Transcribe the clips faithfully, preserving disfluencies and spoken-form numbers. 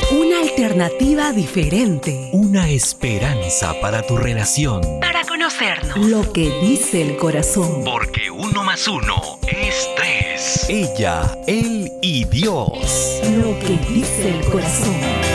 Una alternativa diferente. Una esperanza para tu relación. Para conocernos. Lo que dice el corazón. Porque uno más uno es tres. Ella, él y Dios. Lo que dice el corazón.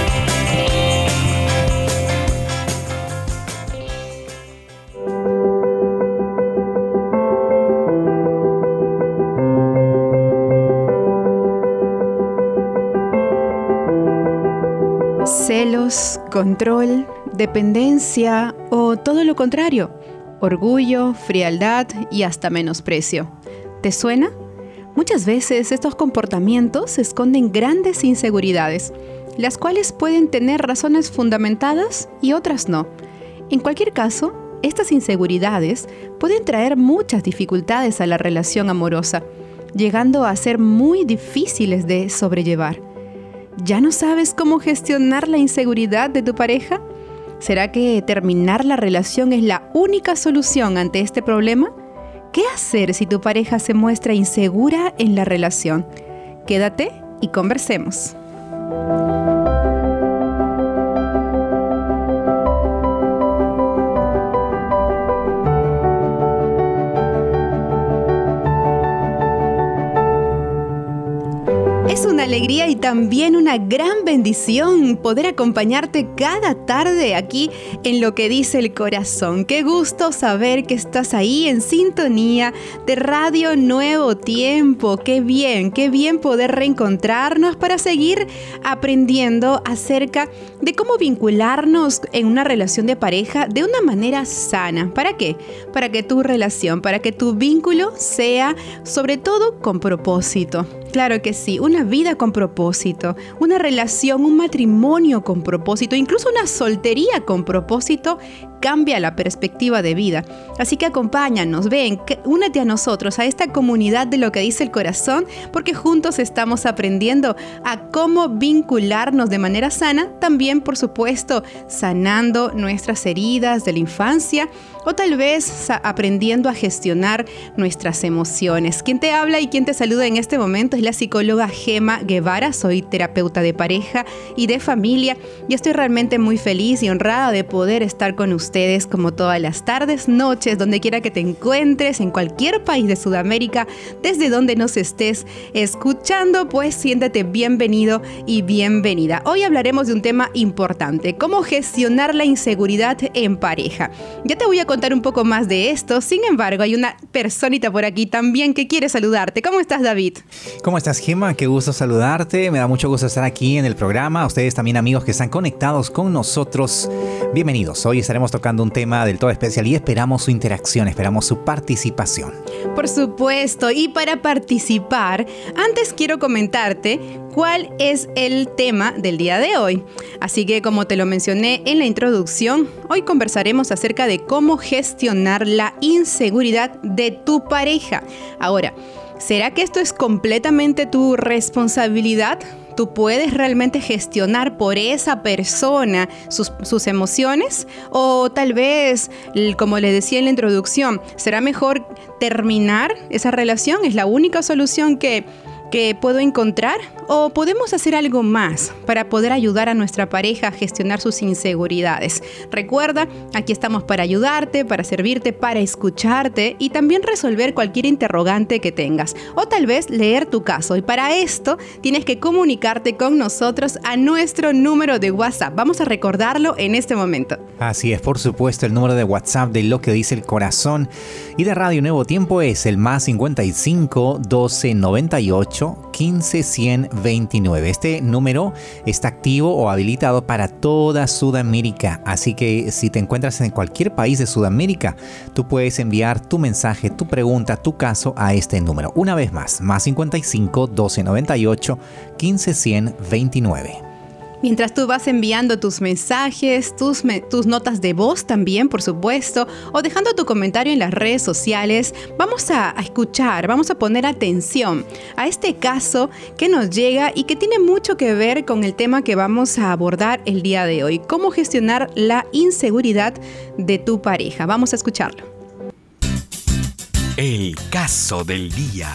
Celos, control, dependencia o todo lo contrario, orgullo, frialdad y hasta menosprecio. ¿Te suena? Muchas veces estos comportamientos esconden grandes inseguridades, las cuales pueden tener razones fundamentadas y otras no. En cualquier caso, estas inseguridades pueden traer muchas dificultades a la relación amorosa, llegando a ser muy difíciles de sobrellevar. ¿Ya no sabes cómo gestionar la inseguridad de tu pareja? ¿Será que terminar la relación es la única solución ante este problema? ¿Qué hacer si tu pareja se muestra insegura en la relación? Quédate y conversemos. Es una alegría y también una gran bendición poder acompañarte cada tarde aquí en Lo que dice el corazón. Qué gusto saber que estás ahí en sintonía de Radio Nuevo Tiempo. Qué bien, qué bien poder reencontrarnos para seguir aprendiendo acerca de cómo vincularnos en una relación de pareja de una manera sana. ¿Para qué? Para que tu relación, para que tu vínculo sea sobre todo con propósito. Claro que sí, una vida con propósito, una relación, un matrimonio con propósito, incluso una soltería con propósito cambia la perspectiva de vida. Así que acompáñanos, ven, únete a nosotros, a esta comunidad de Lo que dice el corazón, porque juntos estamos aprendiendo a cómo vincularnos de manera sana, también por supuesto sanando nuestras heridas de la infancia o tal vez aprendiendo a gestionar nuestras emociones. Quien te habla y quien te saluda en este momento es la psicóloga Gema Guevara. Soy terapeuta de pareja y de familia y estoy realmente muy feliz y honrada de poder estar con ustedes como todas las tardes, noches, donde quiera que te encuentres, en cualquier país de Sudamérica, desde donde nos estés escuchando, pues siéntete bienvenido y bienvenida. Hoy hablaremos de un tema importante, cómo gestionar la inseguridad en pareja. Ya te voy a contar un poco más de esto, sin embargo, hay una personita por aquí también que quiere saludarte. ¿Cómo estás, David? ¿Cómo estás, Gema? Qué gusto saludarte. Me da mucho gusto estar aquí en el programa. Ustedes también, amigos que están conectados con nosotros, bienvenidos. Hoy estaremos tocando un tema del todo especial y esperamos su interacción, esperamos su participación. Por supuesto, y para participar, antes quiero comentarte cuál es el tema del día de hoy. Así que, como te lo mencioné en la introducción, hoy conversaremos acerca de cómo gestionar la inseguridad de tu pareja. Ahora, ¿será que esto es completamente tu responsabilidad? ¿Tú puedes realmente gestionar por esa persona sus, sus emociones? O tal vez, como les decía en la introducción, ¿será mejor terminar esa relación? ¿Es la única solución que, que puedo encontrar? ¿O podemos hacer algo más para poder ayudar a nuestra pareja a gestionar sus inseguridades? Recuerda, aquí estamos para ayudarte, para servirte, para escucharte y también resolver cualquier interrogante que tengas. O tal vez leer tu caso. Y para esto tienes que comunicarte con nosotros a nuestro número de WhatsApp. Vamos a recordarlo en este momento. Así es, por supuesto, el número de WhatsApp de Lo que dice el corazón y de Radio Nuevo Tiempo es el más cincuenta y cinco, doce, noventa y ocho, quince, cien, veintinueve. Este número está activo o habilitado para toda Sudamérica, así que si te encuentras en cualquier país de Sudamérica, tú puedes enviar tu mensaje, tu pregunta, tu caso a este número. Una vez más, más cincuenta y cinco, doce, noventa y ocho, quince, cien, veintinueve. Mientras tú vas enviando tus mensajes, tus, me, tus notas de voz también, por supuesto, o dejando tu comentario en las redes sociales, vamos a, a escuchar, vamos a poner atención a este caso que nos llega y que tiene mucho que ver con el tema que vamos a abordar el día de hoy, cómo gestionar la inseguridad de tu pareja. Vamos a escucharlo. El caso del día.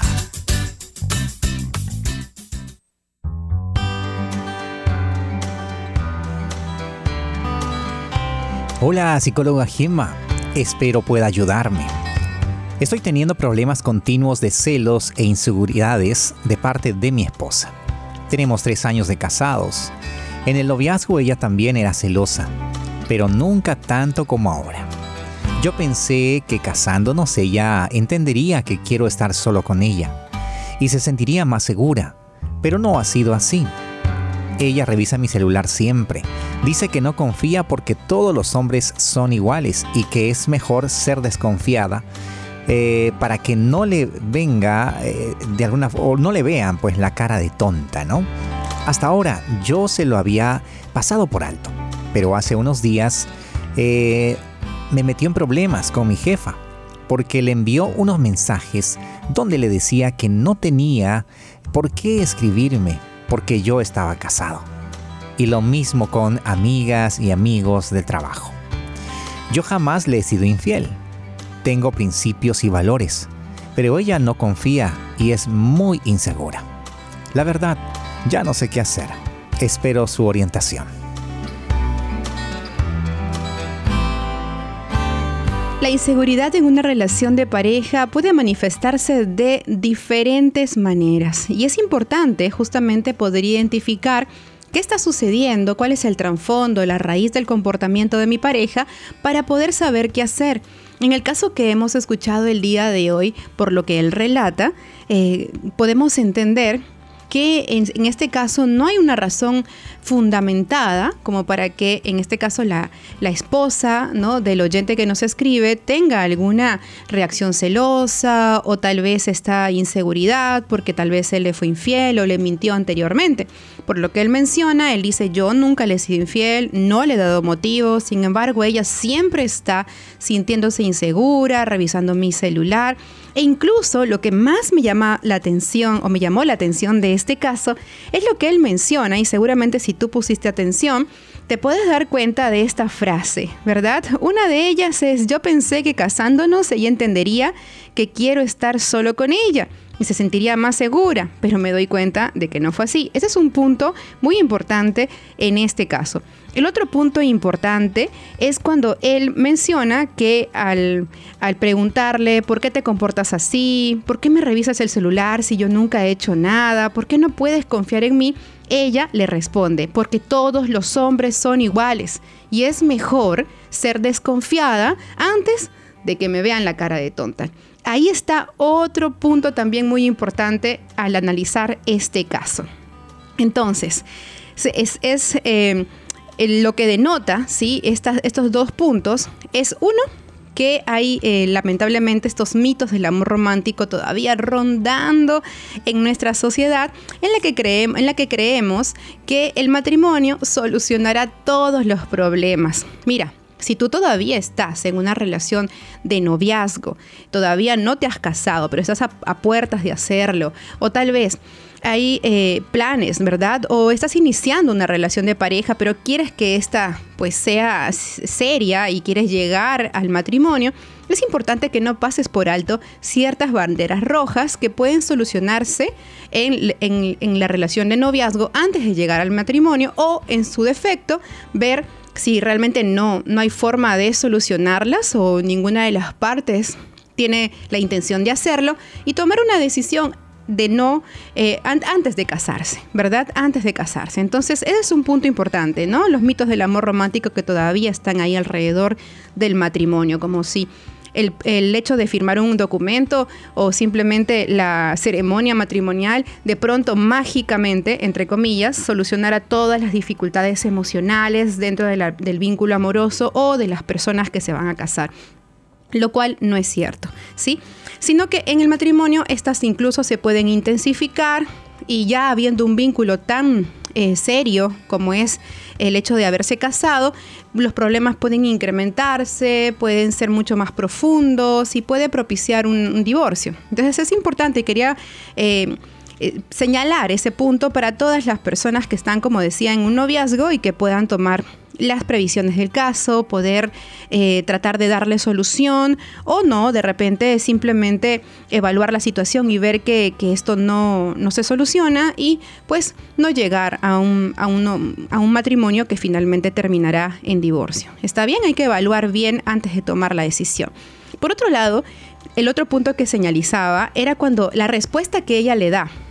Hola, psicóloga Gemma. Espero pueda ayudarme. Estoy teniendo problemas continuos de celos e inseguridades de parte de mi esposa. Tenemos tres años de casados. En el noviazgo ella también era celosa, pero nunca tanto como ahora. Yo pensé que casándonos ella entendería que quiero estar solo con ella y se sentiría más segura, pero no ha sido así. Ella revisa mi celular siempre. Dice que no confía porque todos los hombres son iguales y que es mejor ser desconfiada eh, para que no le venga eh, de alguna o no le vean pues la cara de tonta, ¿no? Hasta ahora yo se lo había pasado por alto, pero hace unos días eh, me metió en problemas con mi jefa porque le envió unos mensajes donde le decía que no tenía por qué escribirme porque yo estaba casado. Y lo mismo con amigas y amigos del trabajo. Yo jamás le he sido infiel. Tengo principios y valores, pero ella no confía y es muy insegura. La verdad, ya no sé qué hacer. Espero su orientación. La inseguridad en una relación de pareja puede manifestarse de diferentes maneras y es importante justamente poder identificar qué está sucediendo, cuál es el trasfondo, la raíz del comportamiento de mi pareja para poder saber qué hacer. En el caso que hemos escuchado el día de hoy, por lo que él relata, eh, podemos entender que en, en este caso no hay una razón fundamentada como para que en este caso la, la esposa, ¿no?, del oyente que nos escribe tenga alguna reacción celosa o tal vez esta inseguridad porque tal vez él le fue infiel o le mintió anteriormente. Por lo que él menciona, él dice: yo nunca le he sido infiel, no le he dado motivos, sin embargo ella siempre está sintiéndose insegura, revisando mi celular. E incluso lo que más me llama la atención o me llamó la atención de este caso es lo que él menciona, y seguramente si tú pusiste atención te puedes dar cuenta de esta frase, ¿verdad? Una de ellas es: yo pensé que casándonos ella entendería que quiero estar solo con ella y se sentiría más segura, pero me doy cuenta de que no fue así. Ese es un punto muy importante en este caso. El otro punto importante es cuando él menciona que al, al preguntarle ¿por qué te comportas así? ¿Por qué me revisas el celular si yo nunca he hecho nada? ¿Por qué no puedes confiar en mí? Ella le responde: porque todos los hombres son iguales y es mejor ser desconfiada antes de que me vean la cara de tonta. Ahí está otro punto también muy importante al analizar este caso. Entonces, es, es eh, lo que denota, ¿sí?, Estas, estos dos puntos es uno, que hay eh, lamentablemente estos mitos del amor romántico todavía rondando en nuestra sociedad, en la que creemos, en la que creemos que el matrimonio solucionará todos los problemas. Mira, si tú todavía estás en una relación de noviazgo, todavía no te has casado, pero estás a, a puertas de hacerlo, o tal vez hay eh, planes, ¿verdad? O estás iniciando una relación de pareja, pero quieres que esta pues sea seria y quieres llegar al matrimonio, es importante que no pases por alto ciertas banderas rojas que pueden solucionarse en, en, en la relación de noviazgo antes de llegar al matrimonio, o en su defecto ver si realmente no, no hay forma de solucionarlas o ninguna de las partes tiene la intención de hacerlo, y tomar una decisión de no, eh, an- antes de casarse, ¿verdad? Antes de casarse. Entonces, ese es un punto importante, ¿no? Los mitos del amor romántico que todavía están ahí alrededor del matrimonio, como si el, el hecho de firmar un documento o simplemente la ceremonia matrimonial de pronto mágicamente, entre comillas, solucionara todas las dificultades emocionales dentro de la, del vínculo amoroso o de las personas que se van a casar. Lo cual no es cierto, ¿sí? Sino que en el matrimonio estas incluso se pueden intensificar, y ya habiendo un vínculo tan eh, serio como es el hecho de haberse casado, los problemas pueden incrementarse, pueden ser mucho más profundos y puede propiciar un, un divorcio. Entonces es importante, quería eh, eh, señalar ese punto para todas las personas que están, como decía, en un noviazgo y que puedan tomar las previsiones del caso, poder eh, tratar de darle solución o no, de repente simplemente evaluar la situación y ver que, que esto no, no se soluciona y pues no llegar a un, a, un, a un matrimonio que finalmente terminará en divorcio. ¿Está bien? Hay que evaluar bien antes de tomar la decisión. Por otro lado, el otro punto que señalizaba era cuando la respuesta que ella le da.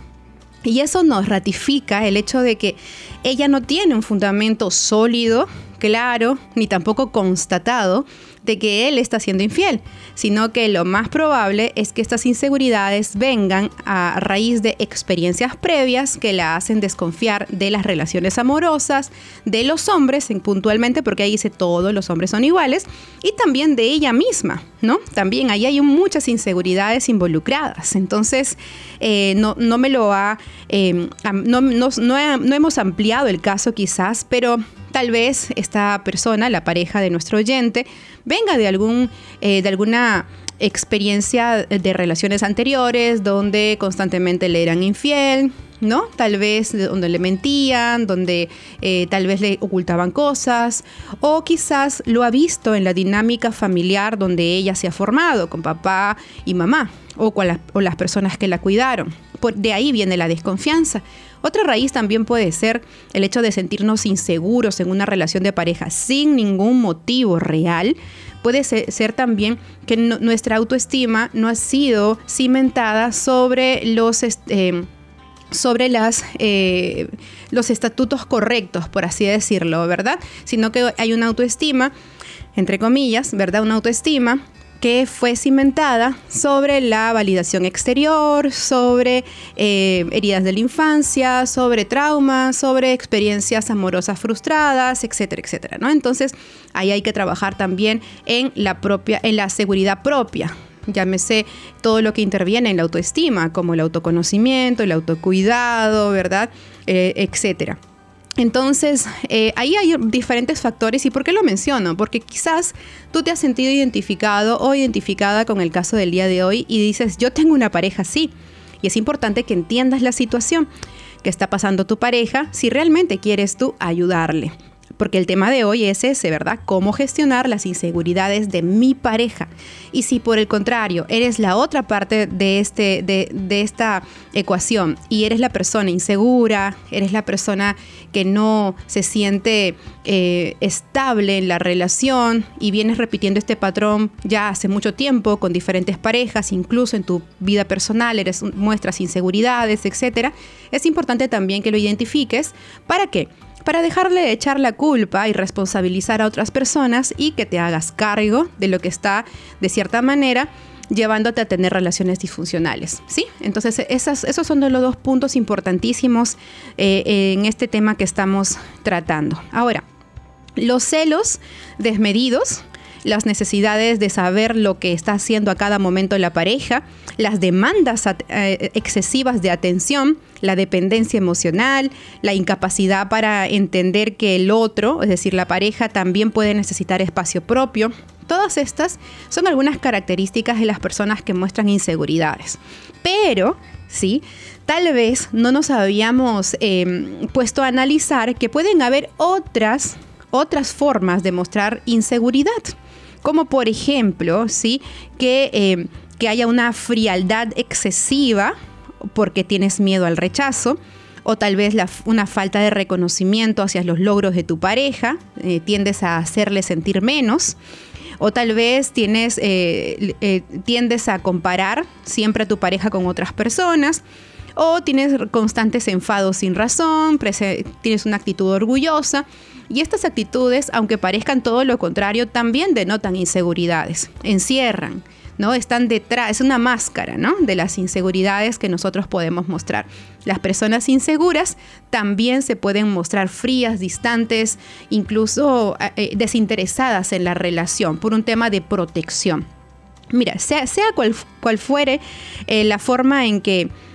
Y eso nos ratifica el hecho de que ella no tiene un fundamento sólido, claro, ni tampoco constatado de que él está siendo infiel, sino que lo más probable es que estas inseguridades vengan a raíz de experiencias previas que la hacen desconfiar de las relaciones amorosas, de los hombres, puntualmente, porque ahí dice todos los hombres son iguales, y también de ella misma, ¿no? También ahí hay muchas inseguridades involucradas. Entonces, eh, no, no me lo ha, eh, no, no, no, he, no hemos ampliado el caso quizás, pero tal vez esta persona, la pareja de nuestro oyente, venga de, algún, eh, de alguna experiencia de relaciones anteriores donde constantemente le eran infiel, ¿no? Tal vez donde le mentían, donde eh, tal vez le ocultaban cosas, o quizás lo ha visto en la dinámica familiar donde ella se ha formado con papá y mamá, o con las, o las personas que la cuidaron. Por, de ahí viene la desconfianza. Otra raíz también puede ser el hecho de sentirnos inseguros en una relación de pareja sin ningún motivo real. Puede ser, ser también que no, nuestra autoestima no ha sido cimentada sobre los, eh, sobre las, eh, los estatutos correctos, por así decirlo, ¿verdad? Sino que hay una autoestima, entre comillas, ¿verdad? Una autoestima que fue cimentada sobre la validación exterior, sobre eh, heridas de la infancia, sobre traumas, sobre experiencias amorosas frustradas, etcétera, etcétera, ¿no? Entonces, ahí hay que trabajar también en la propia, en la seguridad propia. Llámese todo lo que interviene en la autoestima, como el autoconocimiento, el autocuidado, ¿verdad? Eh, etcétera. Entonces, eh, ahí hay diferentes factores. ¿Y por qué lo menciono? Porque quizás tú te has sentido identificado o identificada con el caso del día de hoy y dices, yo tengo una pareja así. Y es importante que entiendas la situación que está pasando tu pareja si realmente quieres tú ayudarle. Porque el tema de hoy es ese, ¿verdad? Cómo gestionar las inseguridades de mi pareja. Y si por el contrario eres la otra parte de, este, de, de esta ecuación y eres la persona insegura, eres la persona que no se siente eh, estable en la relación y vienes repitiendo este patrón ya hace mucho tiempo con diferentes parejas, incluso en tu vida personal eres, muestras inseguridades, etcétera, es importante también que lo identifiques. ¿Para qué? Para dejarle de echar la culpa y responsabilizar a otras personas y que te hagas cargo de lo que está, de cierta manera, llevándote a tener relaciones disfuncionales, ¿sí? Entonces, esas, esos son los dos puntos importantísimos eh, en este tema que estamos tratando. Ahora, los celos desmedidos, las necesidades de saber lo que está haciendo a cada momento la pareja, las demandas eh, excesivas de atención, la dependencia emocional, la incapacidad para entender que el otro, es decir, la pareja, también puede necesitar espacio propio. Todas estas son algunas características de las personas que muestran inseguridades. Pero, sí, tal vez no nos habíamos eh, puesto a analizar que pueden haber otras, otras formas de mostrar inseguridad. Como por ejemplo, ¿sí? que, eh, que haya una frialdad excesiva porque tienes miedo al rechazo, o tal vez la, una falta de reconocimiento hacia los logros de tu pareja, eh, tiendes a hacerle sentir menos, o tal vez tienes, eh, eh, tiendes a comparar siempre a tu pareja con otras personas, o tienes constantes enfados sin razón, prese- tienes una actitud orgullosa. Y estas actitudes, aunque parezcan todo lo contrario, también denotan inseguridades, encierran, ¿no? Están detrás, es una máscara, ¿no? de las inseguridades que nosotros podemos mostrar. Las personas inseguras también se pueden mostrar frías, distantes, incluso eh, desinteresadas en la relación por un tema de protección. Mira, sea, sea cual, cual fuere eh, la forma en que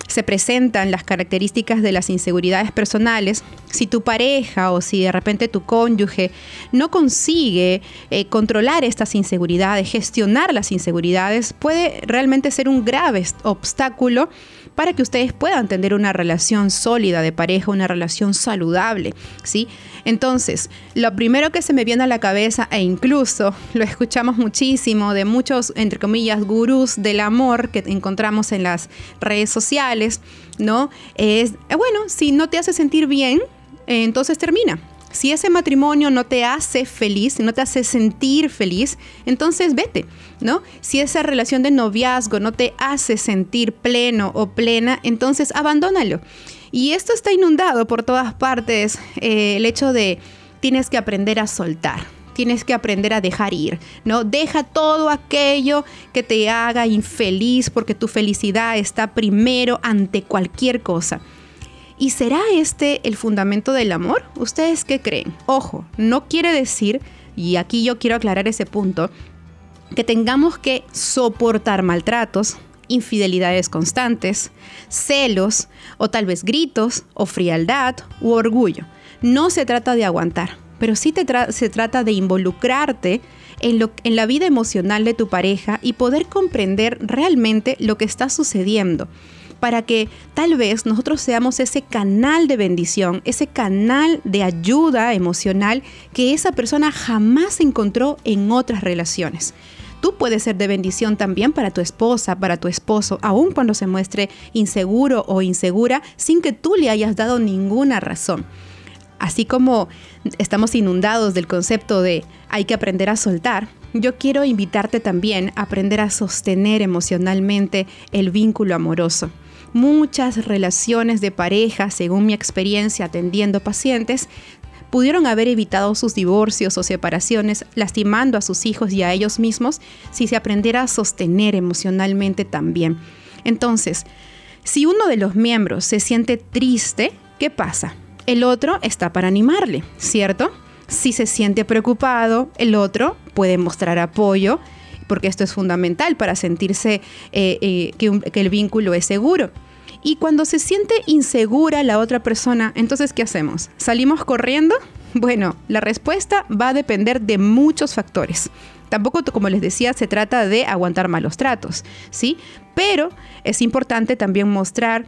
se presentan las características de las inseguridades personales, si tu pareja o si de repente tu cónyuge no consigue eh, controlar estas inseguridades, gestionar las inseguridades, puede realmente ser un grave obstáculo para que ustedes puedan tener una relación sólida de pareja, una relación saludable, ¿sí? Entonces, lo primero que se me viene a la cabeza, e incluso lo escuchamos muchísimo de muchos, entre comillas, gurús del amor que encontramos en las redes sociales, ¿no? Es, bueno, si no te hace sentir bien, eh, entonces termina. Si ese matrimonio no te hace feliz, no te hace sentir feliz, entonces vete, ¿no? Si esa relación de noviazgo no te hace sentir pleno o plena, entonces abandónalo. Y esto está inundado por todas partes, eh, el hecho de tienes que aprender a soltar. Tienes que aprender a dejar ir, ¿no? Deja todo aquello que te haga infeliz porque tu felicidad está primero ante cualquier cosa. ¿Y será este el fundamento del amor? ¿Ustedes qué creen? Ojo, no quiere decir, y aquí yo quiero aclarar ese punto, que tengamos que soportar maltratos, infidelidades constantes, celos, o tal vez gritos, o frialdad, u orgullo. No se trata de aguantar, pero sí te tra- se trata de involucrarte en, lo, en la vida emocional de tu pareja y poder comprender realmente lo que está sucediendo, para que tal vez nosotros seamos ese canal de bendición, ese canal de ayuda emocional que esa persona jamás encontró en otras relaciones. Tú puedes ser de bendición también para tu esposa, para tu esposo, aun cuando se muestre inseguro o insegura, sin que tú le hayas dado ninguna razón. Así como estamos inundados del concepto de hay que aprender a soltar, yo quiero invitarte también a aprender a sostener emocionalmente el vínculo amoroso. Muchas relaciones de pareja, según mi experiencia atendiendo pacientes, pudieron haber evitado sus divorcios o separaciones, lastimando a sus hijos y a ellos mismos, si se aprendiera a sostener emocionalmente también. Entonces, si uno de los miembros se siente triste, ¿qué pasa? El otro está para animarle, ¿cierto? Si se siente preocupado, el otro puede mostrar apoyo, porque esto es fundamental para sentirse eh, eh, que, un, que el vínculo es seguro. Y cuando se siente insegura la otra persona, entonces, ¿qué hacemos? ¿Salimos corriendo? Bueno, la respuesta va a depender de muchos factores. Tampoco, como les decía, se trata de aguantar malos tratos, ¿sí? Pero es importante también mostrar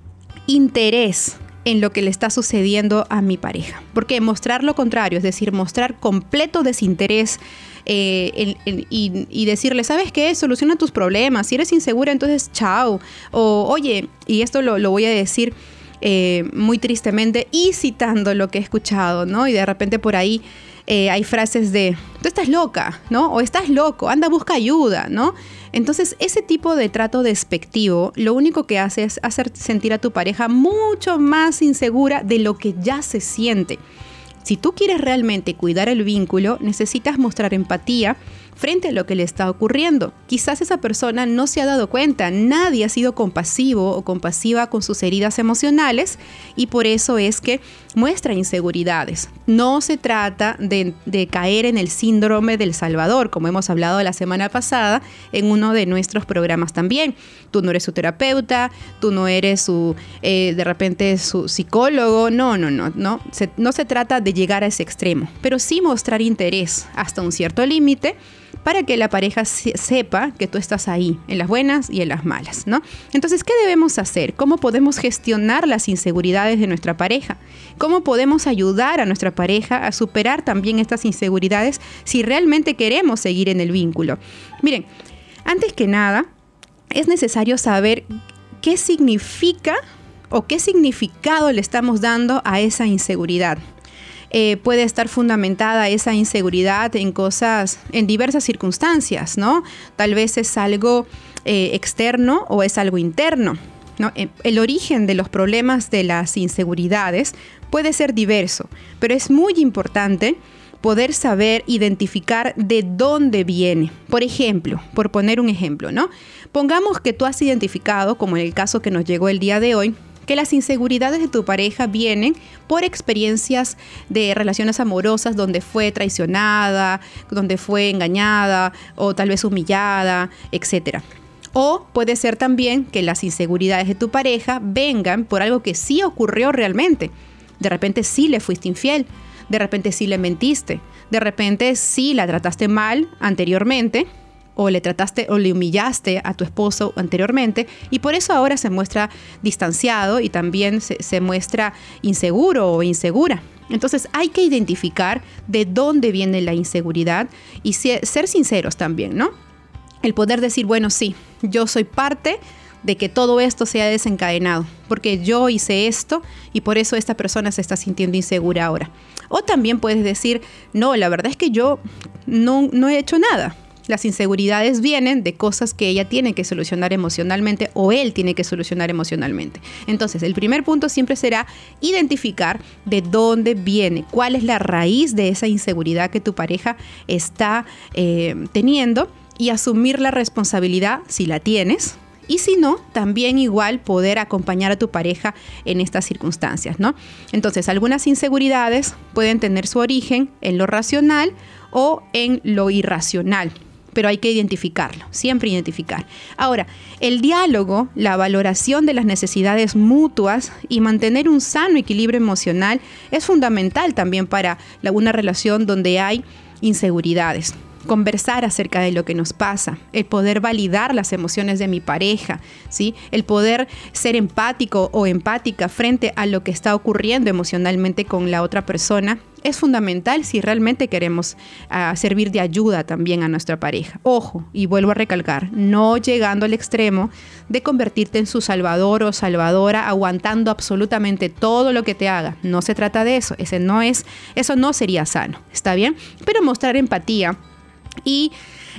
interés en lo que le está sucediendo a mi pareja. Porque mostrar lo contrario, es decir, mostrar completo desinterés eh, en, en, y, y decirle, ¿sabes qué? Soluciona tus problemas. Si eres insegura, entonces chao. O oye, y esto lo, lo voy a decir eh, muy tristemente y citando lo que he escuchado, ¿no? Y de repente por ahí eh, hay frases de, tú estás loca, ¿no? O estás loco, anda, busca ayuda, ¿no? Entonces, ese tipo de trato despectivo lo único que hace es hacer sentir a tu pareja mucho más insegura de lo que ya se siente. Si tú quieres realmente cuidar el vínculo, necesitas mostrar empatía frente a lo que le está ocurriendo. Quizás esa persona no se ha dado cuenta, nadie ha sido compasivo o compasiva con sus heridas emocionales y por eso es que muestra inseguridades. No se trata de, de caer en el síndrome del Salvador, como hemos hablado la semana pasada en uno de nuestros programas también. Tú no eres su terapeuta, tú no eres su, eh, de repente su psicólogo, no, no, no, no. Se, no se trata de llegar a ese extremo, pero sí mostrar interés hasta un cierto límite para que la pareja sepa que tú estás ahí, en las buenas y en las malas, ¿no? Entonces, ¿qué debemos hacer? ¿Cómo podemos gestionar las inseguridades de nuestra pareja? ¿Cómo podemos ayudar a nuestra pareja a superar también estas inseguridades si realmente queremos seguir en el vínculo? Miren, antes que nada, es necesario saber qué significa o qué significado le estamos dando a esa inseguridad. Eh, puede estar fundamentada esa inseguridad en cosas, en diversas circunstancias, ¿no? Tal vez es algo eh, externo o es algo interno, ¿no? El origen de los problemas de las inseguridades puede ser diverso, pero es muy importante poder saber identificar de dónde viene. Por ejemplo, por poner un ejemplo, ¿no? Pongamos que tú has identificado, como en el caso que nos llegó el día de hoy, que las inseguridades de tu pareja vienen por experiencias de relaciones amorosas donde fue traicionada, donde fue engañada o tal vez humillada, etcétera. O puede ser también que las inseguridades de tu pareja vengan por algo que sí ocurrió realmente. De repente sí le fuiste infiel, de repente sí le mentiste, de repente sí la trataste mal anteriormente, o le trataste o le humillaste a tu esposo anteriormente, y por eso ahora se muestra distanciado y también se, se muestra inseguro o insegura. Entonces hay que identificar de dónde viene la inseguridad y ser sinceros también, ¿no? El poder decir, bueno, sí, yo soy parte de que todo esto se ha desencadenado, porque yo hice esto y por eso esta persona se está sintiendo insegura ahora. O también puedes decir, no, la verdad es que yo no, no he hecho nada. Las inseguridades vienen de cosas que ella tiene que solucionar emocionalmente o él tiene que solucionar emocionalmente. Entonces, el primer punto siempre será identificar de dónde viene, cuál es la raíz de esa inseguridad que tu pareja está eh, teniendo, y asumir la responsabilidad si la tienes. Y si no, también igual poder acompañar a tu pareja en estas circunstancias, ¿no? Entonces, algunas inseguridades pueden tener su origen en lo racional o en lo irracional, pero hay que identificarlo, siempre identificar. Ahora, el diálogo, la valoración de las necesidades mutuas y mantener un sano equilibrio emocional es fundamental también para la, una relación donde hay inseguridades. Conversar acerca de lo que nos pasa, el poder validar las emociones de mi pareja, ¿sí? El poder ser empático o empática frente a lo que está ocurriendo emocionalmente con la otra persona es fundamental si realmente queremos uh, servir de ayuda también a nuestra pareja. Ojo, y vuelvo a recalcar, no llegando al extremo de convertirte en su salvador o salvadora, aguantando absolutamente todo lo que te haga. No se trata de eso, ese no es, eso no sería sano, ¿está bien? Pero mostrar empatía y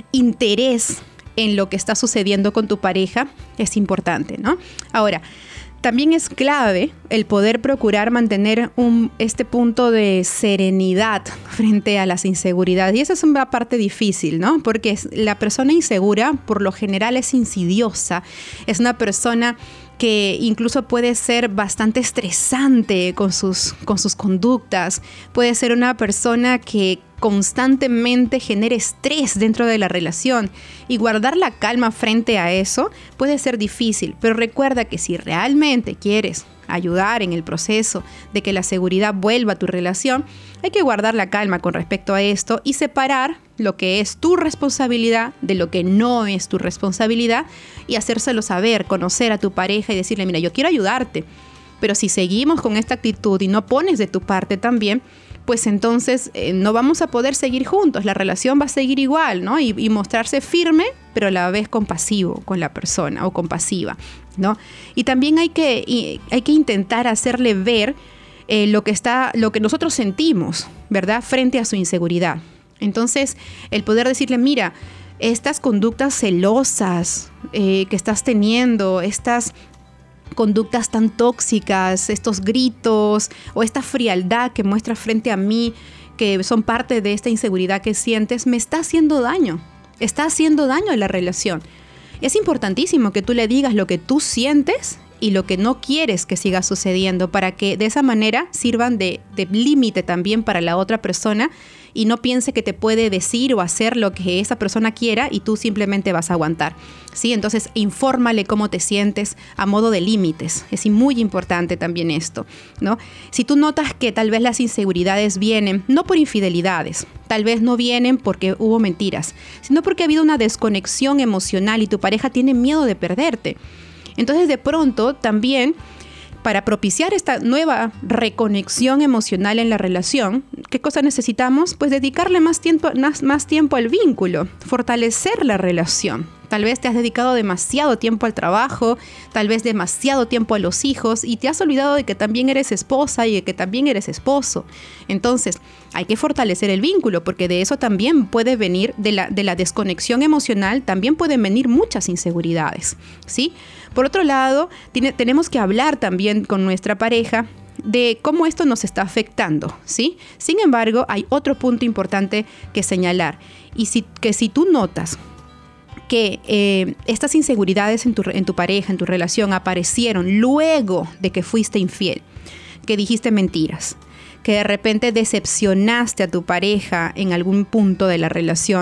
interés en lo que está sucediendo con tu pareja es importante, ¿no? Ahora, también es clave el poder procurar mantener un, este punto de serenidad frente a las inseguridades. Y esa es una parte difícil, ¿no? Porque la persona insegura, por lo general, es insidiosa. Es una persona que incluso puede ser bastante estresante con sus, con sus conductas. Puede ser una persona que constantemente genera estrés dentro de la relación, y guardar la calma frente a eso puede ser difícil, pero recuerda que si realmente quieres ayudar en el proceso de que la seguridad vuelva a tu relación, hay que guardar la calma con respecto a esto y separar lo que es tu responsabilidad de lo que no es tu responsabilidad, y hacérselo saber, conocer a tu pareja y decirle, mira, yo quiero ayudarte, pero si seguimos con esta actitud y no pones de tu parte también, pues entonces eh, no vamos a poder seguir juntos, la relación va a seguir igual, ¿no? Y, y mostrarse firme, pero a la vez compasivo con la persona o compasiva, ¿no? Y también hay que, y, hay que intentar hacerle ver eh, lo que está, lo que nosotros sentimos, ¿verdad? Frente a su inseguridad. Entonces, el poder decirle, mira, estas conductas celosas eh, que estás teniendo, estas conductas tan tóxicas, estos gritos o esta frialdad que muestras frente a mí, que son parte de esta inseguridad que sientes, me está haciendo daño, está haciendo daño a la relación. Es importantísimo que tú le digas lo que tú sientes y lo que no quieres que siga sucediendo, para que de esa manera sirvan de, de límite también para la otra persona, y no piense que te puede decir o hacer lo que esa persona quiera y tú simplemente vas a aguantar, ¿sí? Entonces, infórmale cómo te sientes a modo de límites. Es muy importante también esto, ¿no? Si tú notas que tal vez las inseguridades vienen no por infidelidades, tal vez no vienen porque hubo mentiras, sino porque ha habido una desconexión emocional y tu pareja tiene miedo de perderte. Entonces, de pronto, también, para propiciar esta nueva reconexión emocional en la relación, ¿qué cosa necesitamos? Pues dedicarle más tiempo, más, más tiempo al vínculo, fortalecer la relación. Tal vez te has dedicado demasiado tiempo al trabajo, tal vez demasiado tiempo a los hijos, y te has olvidado de que también eres esposa y de que también eres esposo. Entonces, hay que fortalecer el vínculo, porque de eso también puede venir, de la, de la desconexión emocional, también pueden venir muchas inseguridades, ¿sí? Por otro lado, tiene, tenemos que hablar también con nuestra pareja de cómo esto nos está afectando, ¿sí? Sin embargo, hay otro punto importante que señalar, y si, que si tú notas que eh, estas inseguridades en tu, en tu pareja, en tu relación, aparecieron luego de que fuiste infiel, que dijiste mentiras, que de repente decepcionaste a tu pareja en algún punto de la relación,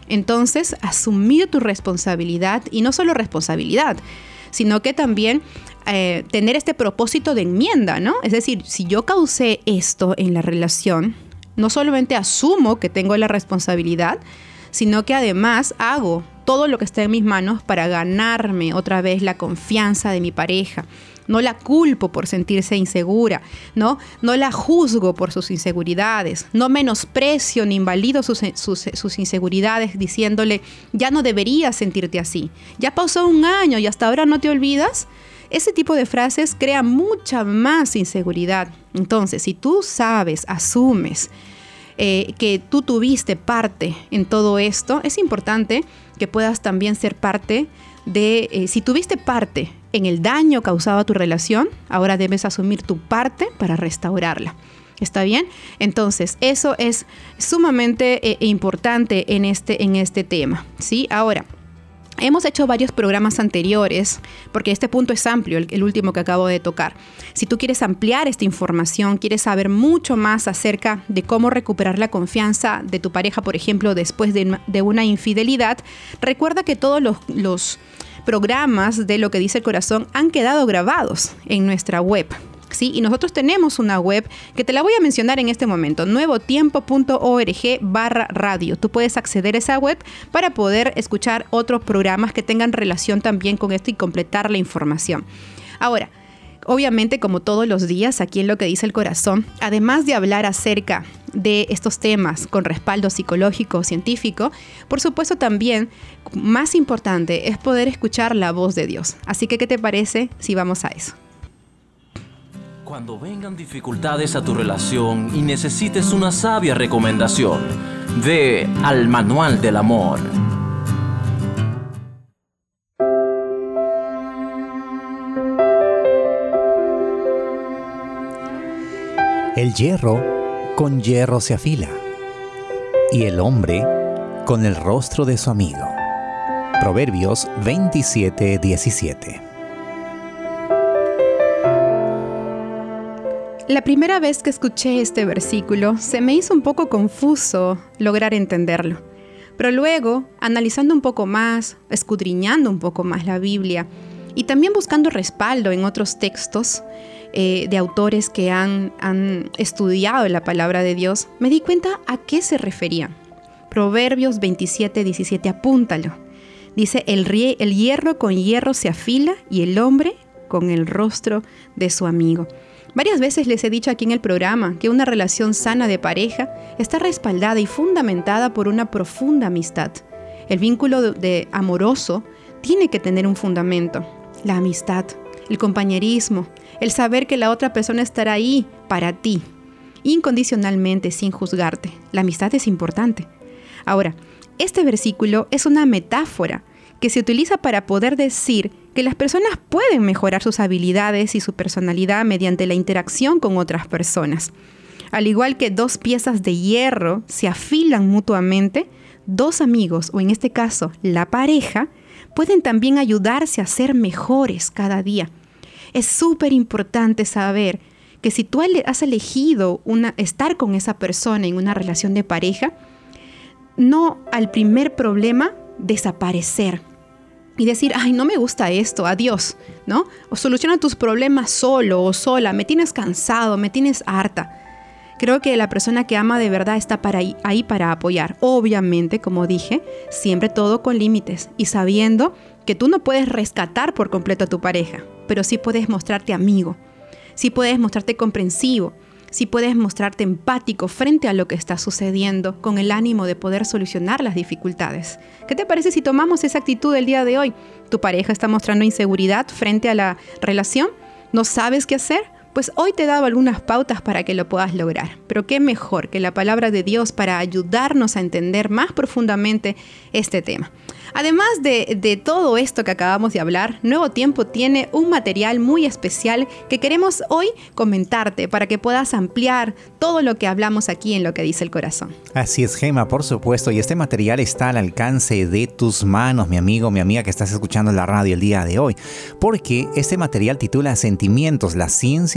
Entonces, asumir tu responsabilidad, y no solo responsabilidad, sino que también eh, tener este propósito de enmienda, ¿no? Es decir, si yo causé esto en la relación, no solamente asumo que tengo la responsabilidad, sino que además hago todo lo que está en mis manos para ganarme otra vez la confianza de mi pareja. No la culpo por sentirse insegura, ¿no? No la juzgo por sus inseguridades, no menosprecio ni invalido sus, sus, sus inseguridades diciéndole, ya no deberías sentirte así, ya pasó un año y hasta ahora no te olvidas. Ese tipo de frases crea mucha más inseguridad. Entonces, si tú sabes, asumes eh, que tú tuviste parte en todo esto, es importante que puedas también ser parte de, eh, si tuviste parte en el daño causado a tu relación, ahora debes asumir tu parte para restaurarla. ¿Está bien? Entonces, eso es sumamente eh, importante en este, en este tema, ¿sí? Ahora, hemos hecho varios programas anteriores, porque este punto es amplio, el, el último que acabo de tocar. Si tú quieres ampliar esta información, quieres saber mucho más acerca de cómo recuperar la confianza de tu pareja, por ejemplo, después de, de una infidelidad, recuerda que todos los, los programas de Lo que dice el corazón han quedado grabados en nuestra web. ¿Sí? Y nosotros tenemos una web que te la voy a mencionar en este momento, nuevotiempo.org barra radio. Tú puedes acceder a esa web para poder escuchar otros programas que tengan relación también con esto y completar la información. Ahora, obviamente, como todos los días, aquí en Lo que dice el corazón, además de hablar acerca de estos temas con respaldo psicológico o científico, por supuesto también, más importante, es poder escuchar la voz de Dios. Así que, ¿qué te parece si vamos a eso? Cuando vengan dificultades a tu relación y necesites una sabia recomendación, ve al Manual del Amor. El hierro con hierro se afila, y el hombre con el rostro de su amigo. Proverbios veintisiete diecisiete. La primera vez que escuché este versículo, se me hizo un poco confuso lograr entenderlo. Pero luego, analizando un poco más, escudriñando un poco más la Biblia y también buscando respaldo en otros textos eh, de autores que han, han estudiado la palabra de Dios, me di cuenta a qué se refería. Proverbios veintisiete diecisiete, apúntalo. Dice, el, rie- el hierro con hierro se afila y el hombre con el rostro de su amigo. Varias veces les he dicho aquí en el programa que una relación sana de pareja está respaldada y fundamentada por una profunda amistad. El vínculo de, de amoroso tiene que tener un fundamento, la amistad, el compañerismo, el saber que la otra persona estará ahí para ti, incondicionalmente, sin juzgarte. La amistad es importante. Ahora, este versículo es una metáfora que se utiliza para poder decir que las personas pueden mejorar sus habilidades y su personalidad mediante la interacción con otras personas. Al igual que dos piezas de hierro se afilan mutuamente, dos amigos, o en este caso, la pareja, pueden también ayudarse a ser mejores cada día. Es súper importante saber que si tú has elegido una, estar con esa persona en una relación de pareja, no al primer problema desaparecer y decir, ay, no me gusta esto, adiós, ¿no? O soluciona tus problemas solo o sola, me tienes cansado, me tienes harta. Creo que la persona que ama de verdad está para ahí, ahí para apoyar. Obviamente, como dije, siempre todo con límites y sabiendo que tú no puedes rescatar por completo a tu pareja, pero sí puedes mostrarte amigo, sí puedes mostrarte comprensivo, sí puedes mostrarte empático frente a lo que está sucediendo con el ánimo de poder solucionar las dificultades. ¿Qué te parece si tomamos esa actitud el día de hoy? ¿Tu pareja está mostrando inseguridad frente a la relación? ¿No sabes qué hacer? Pues hoy te he dado algunas pautas para que lo puedas lograr. Pero qué mejor que la palabra de Dios para ayudarnos a entender más profundamente este tema. Además de, de todo esto que acabamos de hablar, Nuevo Tiempo tiene un material muy especial que queremos hoy comentarte para que puedas ampliar todo lo que hablamos aquí en Lo que dice el corazón. Así es, Gema, por supuesto. Y este material está al alcance de tus manos, mi amigo, mi amiga que estás escuchando la radio el día de hoy. Porque este material titula Sentimientos, la ciencia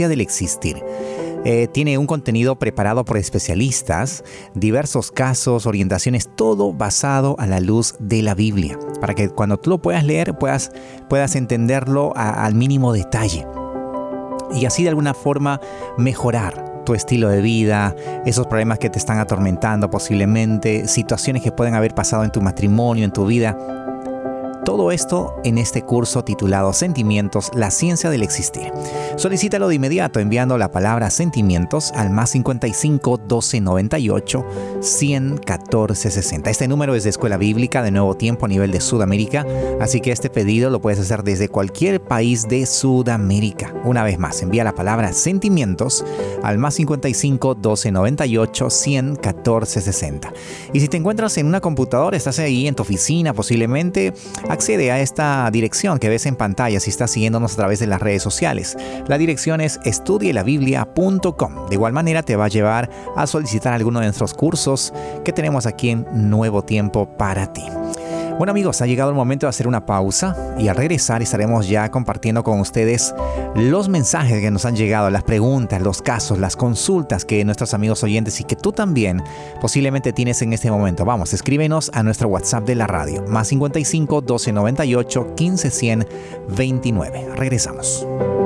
ciencia del existir. Eh, tiene un contenido preparado por especialistas, diversos casos, orientaciones, todo basado a la luz de la Biblia, para que cuando tú lo puedas leer puedas, puedas entenderlo a, al mínimo detalle y así de alguna forma mejorar tu estilo de vida, esos problemas que te están atormentando posiblemente, situaciones que pueden haber pasado en tu matrimonio, en tu vida. Todo esto en este curso titulado Sentimientos, la ciencia del existir. Solicítalo de inmediato enviando la palabra sentimientos al más cincuenta y cinco, doce, noventa y ocho, cien, catorce, sesenta. Este número es de Escuela Bíblica de Nuevo Tiempo a nivel de Sudamérica, así que este pedido lo puedes hacer desde cualquier país de Sudamérica. Una vez más, envía la palabra sentimientos al más cincuenta y cinco, doce, noventa y ocho, cien, catorce, sesenta. Y si te encuentras en una computadora, estás ahí en tu oficina posiblemente, accede a esta dirección que ves en pantalla si estás siguiéndonos a través de las redes sociales. La dirección es estudielabiblia punto com. De igual manera te va a llevar a solicitar alguno de nuestros cursos que tenemos aquí en Nuevo Tiempo para ti. Bueno amigos, ha llegado el momento de hacer una pausa y al regresar estaremos ya compartiendo con ustedes los mensajes que nos han llegado, las preguntas, los casos, las consultas que nuestros amigos oyentes y que tú también posiblemente tienes en este momento. Vamos, escríbenos a nuestro WhatsApp de la radio, más cincuenta y cinco, doce, noventa y ocho, quince, cien, veintinueve. Regresamos.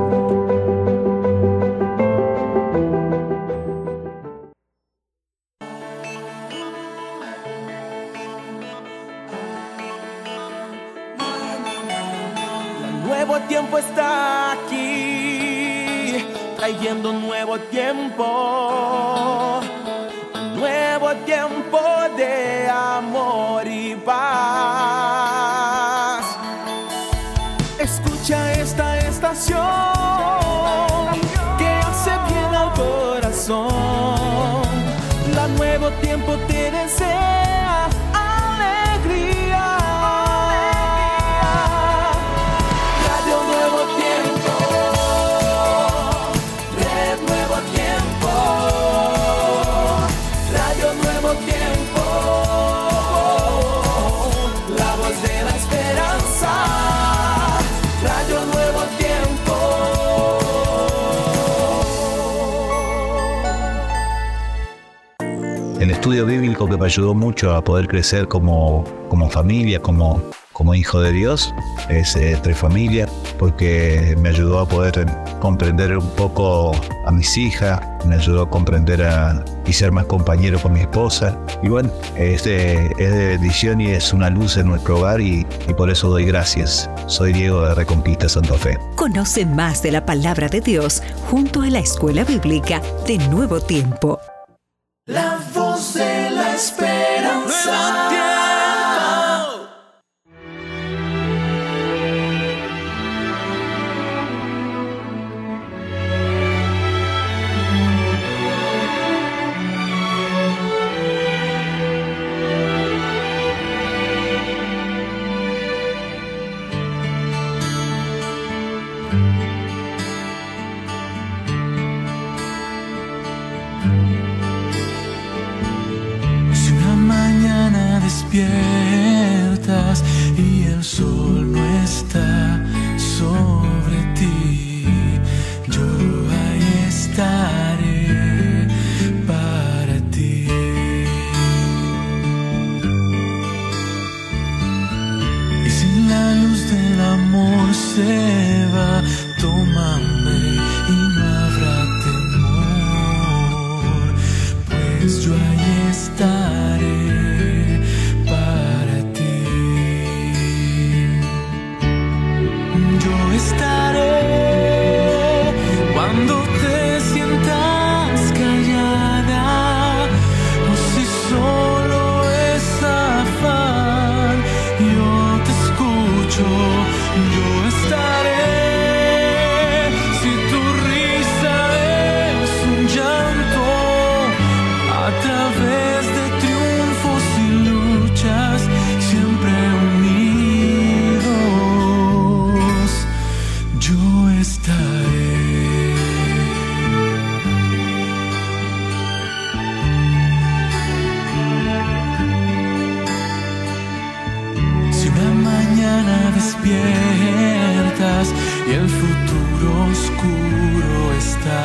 Tiempo está aquí, trayendo un nuevo tiempo, un nuevo tiempo de amor y paz. Escucha esta estación que hace bien al corazón. La Nuevo Tiempo te desea alegría. Nuevo tiempo, red Nuevo Tiempo, radio Nuevo Tiempo, la voz de la esperanza, radio Nuevo Tiempo. El estudio bíblico que me ayudó mucho a poder crecer como, como familia, como como hijo de Dios, es eh, Tres Familias, porque me ayudó a poder comprender un poco a mis hijas, me ayudó a comprender a, y ser más compañero con mi esposa. Y bueno, es de, es de bendición y es una luz en nuestro hogar y, y por eso doy gracias. Soy Diego de Reconquista Santa Fe. Conoce más de la Palabra de Dios junto a la Escuela Bíblica de Nuevo Tiempo. La voz de la esperanza. Despiertas y el sol no está sobre ti, yo ahí estaré para ti. Y si la luz del amor se va, tómame y no habrá temor, pues yo ahí estaré. Estaré cuando te sientas callada, o si solo es afán, yo te escucho, yo estaré. Si tu risa es un llanto, a través de triunfos y luchas, siempre unidos, yo estaré. Si una mañana despiertas y el futuro oscuro está,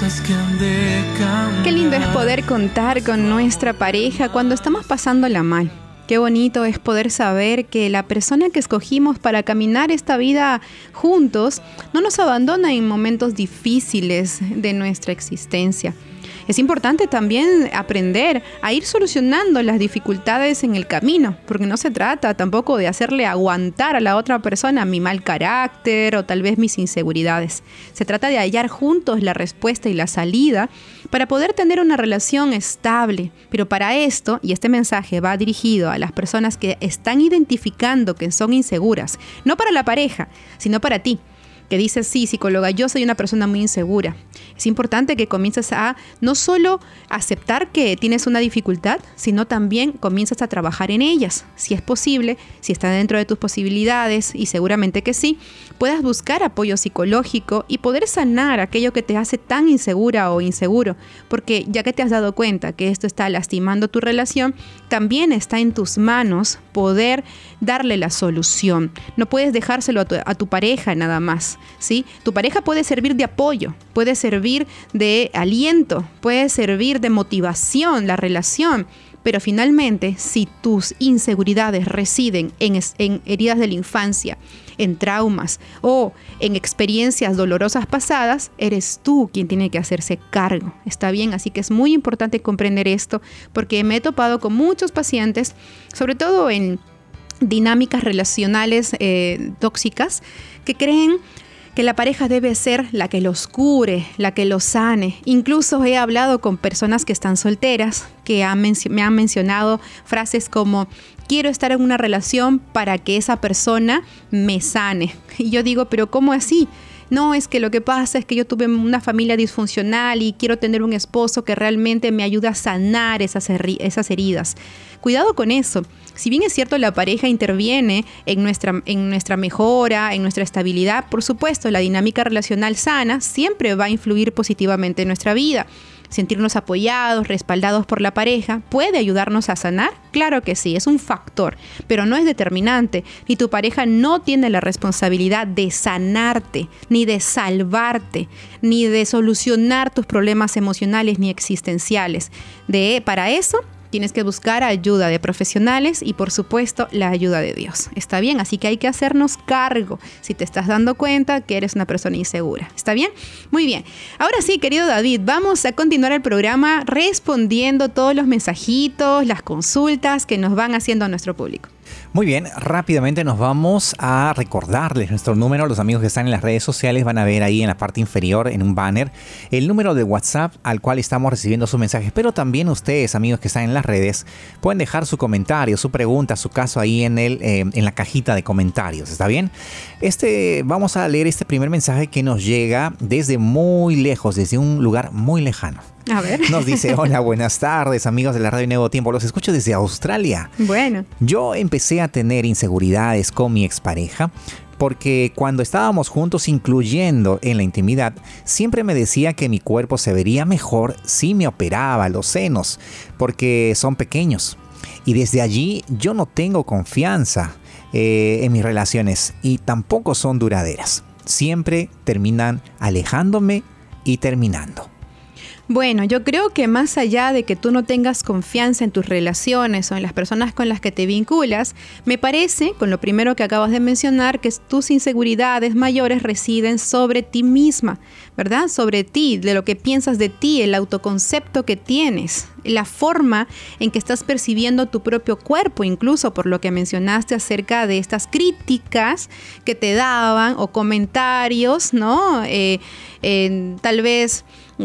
cosas que han de cambiar. Qué lindo es poder contar con nuestra pareja cuando estamos pasándola mal. Qué bonito es poder saber que la persona que escogimos para caminar esta vida juntos no nos abandona en momentos difíciles de nuestra existencia. Es importante también aprender a ir solucionando las dificultades en el camino, porque no se trata tampoco de hacerle aguantar a la otra persona mi mal carácter o tal vez mis inseguridades. Se trata de hallar juntos la respuesta y la salida para poder tener una relación estable. Pero para esto, y este mensaje va dirigido a las personas que están identificando que son inseguras, no para la pareja, sino para ti, que dices, sí, psicóloga, yo soy una persona muy insegura. Es importante que comiences a no solo aceptar que tienes una dificultad, sino también comienzas a trabajar en ellas. Si es posible, si está dentro de tus posibilidades, y seguramente que sí, puedas buscar apoyo psicológico y poder sanar aquello que te hace tan insegura o inseguro. Porque ya que te has dado cuenta que esto está lastimando tu relación, también está en tus manos poder darle la solución. No puedes dejárselo a tu, a tu pareja nada más, ¿sí? Tu pareja puede servir de apoyo, puede servir de aliento, puede servir de motivación la relación, pero finalmente si tus inseguridades residen en, en heridas de la infancia, en traumas o en experiencias dolorosas pasadas, eres tú quien tiene que hacerse cargo. ¿Está bien? Así que es muy importante comprender esto, porque me he topado con muchos pacientes, sobre todo en dinámicas relacionales eh, tóxicas, que creen que la pareja debe ser la que los cure, la que los sane. Incluso he hablado con personas que están solteras, que han menc- me han mencionado frases como: quiero estar en una relación para que esa persona me sane. Y yo digo, ¿pero cómo así? No, es que lo que pasa es que yo tuve una familia disfuncional y quiero tener un esposo que realmente me ayude a sanar esas, heri- esas heridas. Cuidado con eso. Si bien es cierto, la pareja interviene en nuestra, en nuestra mejora, en nuestra estabilidad, por supuesto, la dinámica relacional sana siempre va a influir positivamente en nuestra vida. Sentirnos apoyados, respaldados por la pareja, ¿puede ayudarnos a sanar? Claro que sí, es un factor, pero no es determinante. Y tu pareja no tiene la responsabilidad de sanarte, ni de salvarte, ni de solucionar tus problemas emocionales ni existenciales. De, para eso, tienes que buscar ayuda de profesionales y, por supuesto, la ayuda de Dios. ¿Está bien? Así que hay que hacernos cargo si te estás dando cuenta que eres una persona insegura. ¿Está bien? Muy bien. Ahora sí, querido David, vamos a continuar el programa respondiendo todos los mensajitos, las consultas que nos van haciendo a nuestro público. Muy bien, rápidamente nos vamos a recordarles nuestro número. Los amigos que están en las redes sociales van a ver ahí en la parte inferior, en un banner, el número de WhatsApp al cual estamos recibiendo sus mensajes. Pero también ustedes, amigos que están en las redes, pueden dejar su comentario, su pregunta, su caso ahí en, el, eh, en la cajita de comentarios. ¿Está bien? Este, vamos a leer este primer mensaje que nos llega desde muy lejos, desde un lugar muy lejano. A ver. Nos dice: hola, buenas tardes, amigos de la Radio Nuevo Tiempo. Los escucho desde Australia. Bueno. Yo empecé a tener inseguridades con mi expareja porque cuando estábamos juntos, incluyendo en la intimidad, siempre me decía que mi cuerpo se vería mejor si me operaba los senos, porque son pequeños. Y desde allí yo no tengo confianza eh, en mis relaciones y tampoco son duraderas. Siempre terminan alejándome y terminando. Bueno, yo creo que más allá de que tú no tengas confianza en tus relaciones o en las personas con las que te vinculas, me parece, con lo primero que acabas de mencionar, que tus inseguridades mayores residen sobre ti misma, ¿verdad? Sobre ti, de lo que piensas de ti, el autoconcepto que tienes, la forma en que estás percibiendo tu propio cuerpo, incluso por lo que mencionaste acerca de estas críticas que te daban o comentarios, ¿no? Eh, eh, tal vez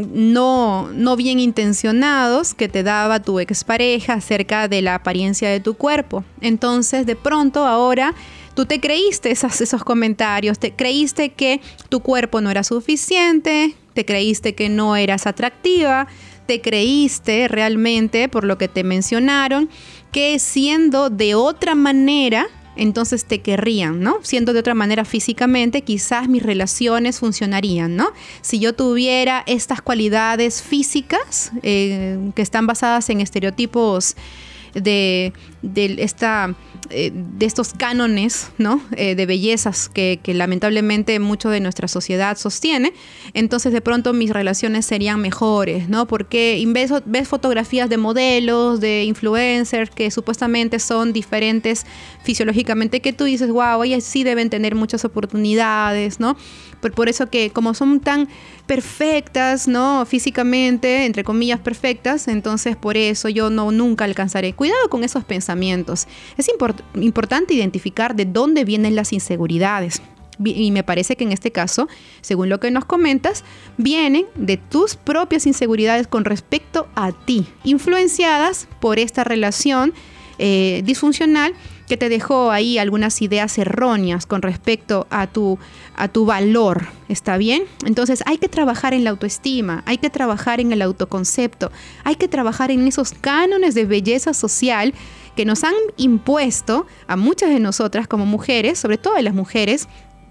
no, no bien intencionados que te daba tu expareja acerca de la apariencia de tu cuerpo. Entonces, de pronto, ahora tú te creíste esas, esos comentarios, te creíste que tu cuerpo no era suficiente, te creíste que no eras atractiva, te creíste realmente, por lo que te mencionaron, que siendo de otra manera, entonces te querrían, ¿no? Siendo de otra manera físicamente, quizás mis relaciones funcionarían, ¿no? Si yo tuviera estas cualidades físicas eh, que están basadas en estereotipos de, de esta... de estos cánones, ¿no? Eh, de bellezas que, que lamentablemente mucho de nuestra sociedad sostiene, entonces de pronto mis relaciones serían mejores, ¿no? Porque ves, ves fotografías de modelos, de influencers que supuestamente son diferentes fisiológicamente que tú dices, wow, ellas sí deben tener muchas oportunidades, ¿no? Por, por eso que como son tan perfectas, ¿no? Físicamente, entre comillas perfectas, entonces por eso yo no nunca alcanzaré. Cuidado con esos pensamientos. Es import- importante identificar de dónde vienen las inseguridades. Y me parece que en este caso, según lo que nos comentas, vienen de tus propias inseguridades con respecto a ti, influenciadas por esta relación eh, disfuncional que te dejó ahí algunas ideas erróneas con respecto a tu, a tu valor, ¿está bien? Entonces hay que trabajar en la autoestima, hay que trabajar en el autoconcepto, hay que trabajar en esos cánones de belleza social que nos han impuesto a muchas de nosotras como mujeres, sobre todo a las mujeres,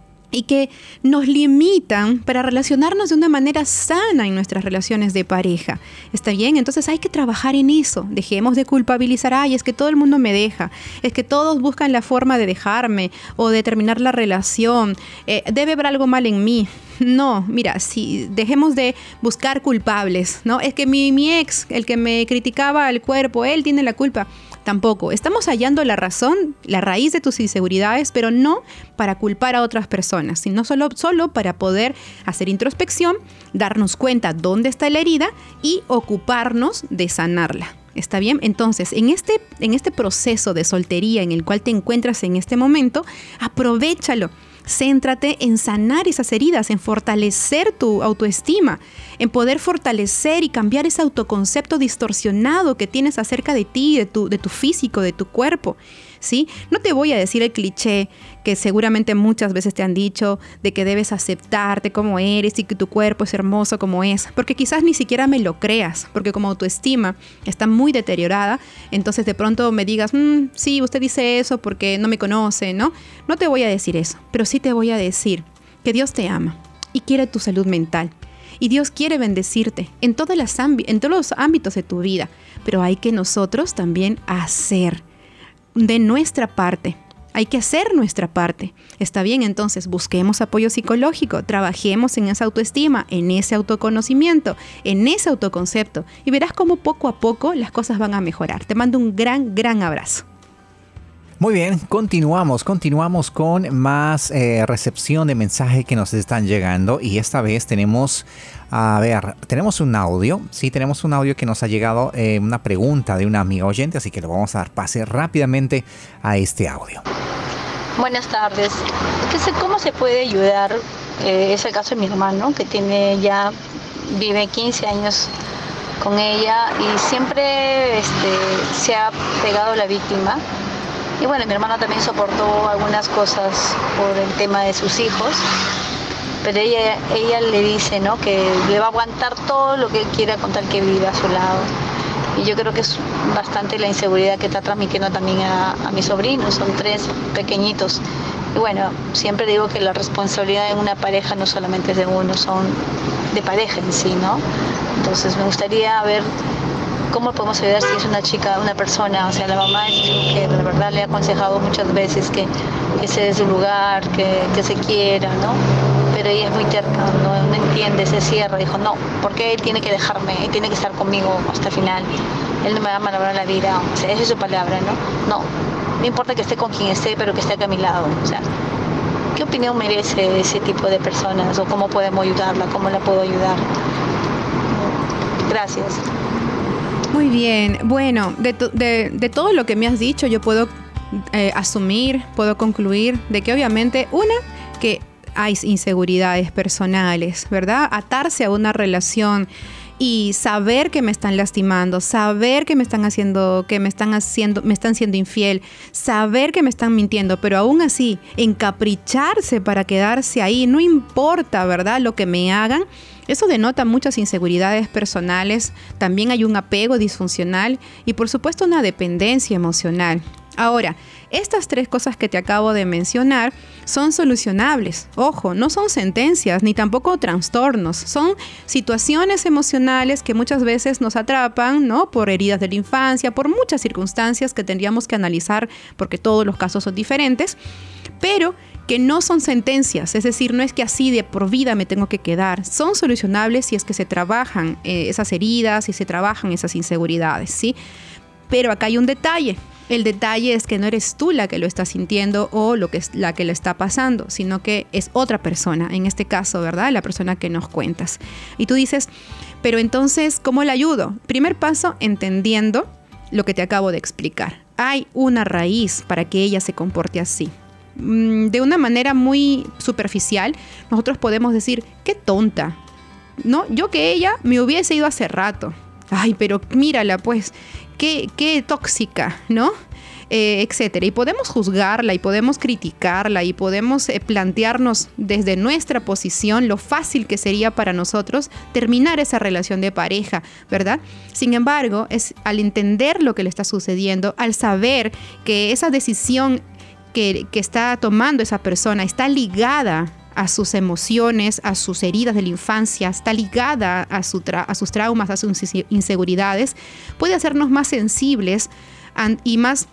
y que nos limitan para relacionarnos de una manera sana en nuestras relaciones de pareja. ¿Está bien? Entonces hay que trabajar en eso. Dejemos de culpabilizar. Ay, es que todo el mundo me deja. Es que todos buscan la forma de dejarme o de terminar la relación. Eh, debe haber algo mal en mí. No, mira, si dejemos de buscar culpables, ¿no? Es que mi, mi ex, el que me criticaba el cuerpo, él tiene la culpa. Tampoco. Estamos hallando la razón, la raíz de tus inseguridades, pero no para culpar a otras personas, sino solo, solo para poder hacer introspección, darnos cuenta dónde está la herida y ocuparnos de sanarla. ¿Está bien? Entonces, en este, en este proceso de soltería en el cual te encuentras en este momento, aprovéchalo. Céntrate en sanar esas heridas, en fortalecer tu autoestima, en poder fortalecer y cambiar ese autoconcepto distorsionado que tienes acerca de ti, de tu, de tu físico, de tu cuerpo, ¿sí? No te voy a decir el cliché que seguramente muchas veces te han dicho de que debes aceptarte como eres y que tu cuerpo es hermoso como es, porque quizás ni siquiera me lo creas, porque como autoestima está muy deteriorada, entonces de pronto me digas, mmm, sí, usted dice eso porque no me conoce, ¿no? No te voy a decir eso, pero sí te voy a decir que Dios te ama y quiere tu salud mental. Y Dios quiere bendecirte en, todas las ámb- en todos los ámbitos de tu vida, pero hay que nosotros también hacer de nuestra parte. Hay que hacer nuestra parte. Está bien, entonces busquemos apoyo psicológico, trabajemos en esa autoestima, en ese autoconocimiento, en ese autoconcepto y verás cómo poco a poco las cosas van a mejorar. Te mando un gran, gran abrazo. Muy bien, continuamos, continuamos con más eh, recepción de mensajes que nos están llegando y esta vez tenemos, a ver, tenemos un audio, sí, tenemos un audio que nos ha llegado, eh, una pregunta de una amiga oyente, así que le vamos a dar pase rápidamente a este audio. Buenas tardes, ¿cómo se puede ayudar? Eh, es el caso de mi hermano, que tiene ya, vive quince años con ella y siempre este, se ha pegado la víctima. Y bueno, mi hermano también soportó algunas cosas por el tema de sus hijos, pero ella, ella le dice, ¿no?, que le va a aguantar todo lo que él quiera con tal que viva a su lado. Y yo creo que es bastante la inseguridad que está transmitiendo también a, a mis sobrinos, son tres pequeñitos. Y bueno, siempre digo que la responsabilidad en una pareja no solamente es de uno, son de pareja en sí, ¿no? Entonces me gustaría ver cómo podemos ayudar si es una chica, una persona, o sea, la mamá es que de verdad le ha aconsejado muchas veces que, que se dé su lugar, que, que se quiera, ¿no? Pero ella es muy terca, no, no entiende, se cierra, dijo, no, porque él tiene que dejarme, él tiene que estar conmigo hasta el final, él no me va a malograr la vida, o sea, esa es su palabra, ¿no? No, no importa que esté con quien esté, pero que esté acá a mi lado, o sea, ¿qué opinión merece ese tipo de personas? ¿O cómo podemos ayudarla? ¿Cómo la puedo ayudar? Gracias. Muy bien, bueno, de, to- de, de todo lo que me has dicho yo puedo eh, asumir, puedo concluir de que obviamente una, que hay inseguridades personales, ¿verdad? Atarse a una relación y saber que me están lastimando, saber que me están haciendo, que me están haciendo, me están siendo infiel, saber que me están mintiendo, pero aún así encapricharse para quedarse ahí, no importa, ¿verdad?, lo que me hagan. Eso denota muchas inseguridades personales, también hay un apego disfuncional y por supuesto una dependencia emocional. Ahora, estas tres cosas que te acabo de mencionar son solucionables. Ojo, no son sentencias ni tampoco trastornos. Son situaciones emocionales que muchas veces nos atrapan, ¿no? Por heridas de la infancia, por muchas circunstancias que tendríamos que analizar porque todos los casos son diferentes, pero que no son sentencias. Es decir, no es que así de por vida me tengo que quedar. Son solucionables si es que se trabajan eh, esas heridas, si se trabajan esas inseguridades, ¿sí? Pero acá hay un detalle. El detalle es que no eres tú la que lo está sintiendo o lo que es la que le está pasando, sino que es otra persona, en este caso, ¿verdad? La persona que nos cuentas. Y tú dices, pero entonces, ¿cómo le ayudo? Primer paso, entendiendo lo que te acabo de explicar. Hay una raíz para que ella se comporte así. De una manera muy superficial, nosotros podemos decir, qué tonta, ¿no? Yo que ella me hubiese ido hace rato. Ay, pero mírala, pues, qué, qué tóxica, ¿no? Eh, etcétera. Y podemos juzgarla y podemos criticarla y podemos eh, plantearnos desde nuestra posición lo fácil que sería para nosotros terminar esa relación de pareja, ¿verdad? Sin embargo, es al entender lo que le está sucediendo, al saber que esa decisión que, que está tomando esa persona está ligada a sus emociones, a sus heridas de la infancia, está ligada a, su tra- a sus traumas, a sus inseguridades, puede hacernos más sensibles and- y más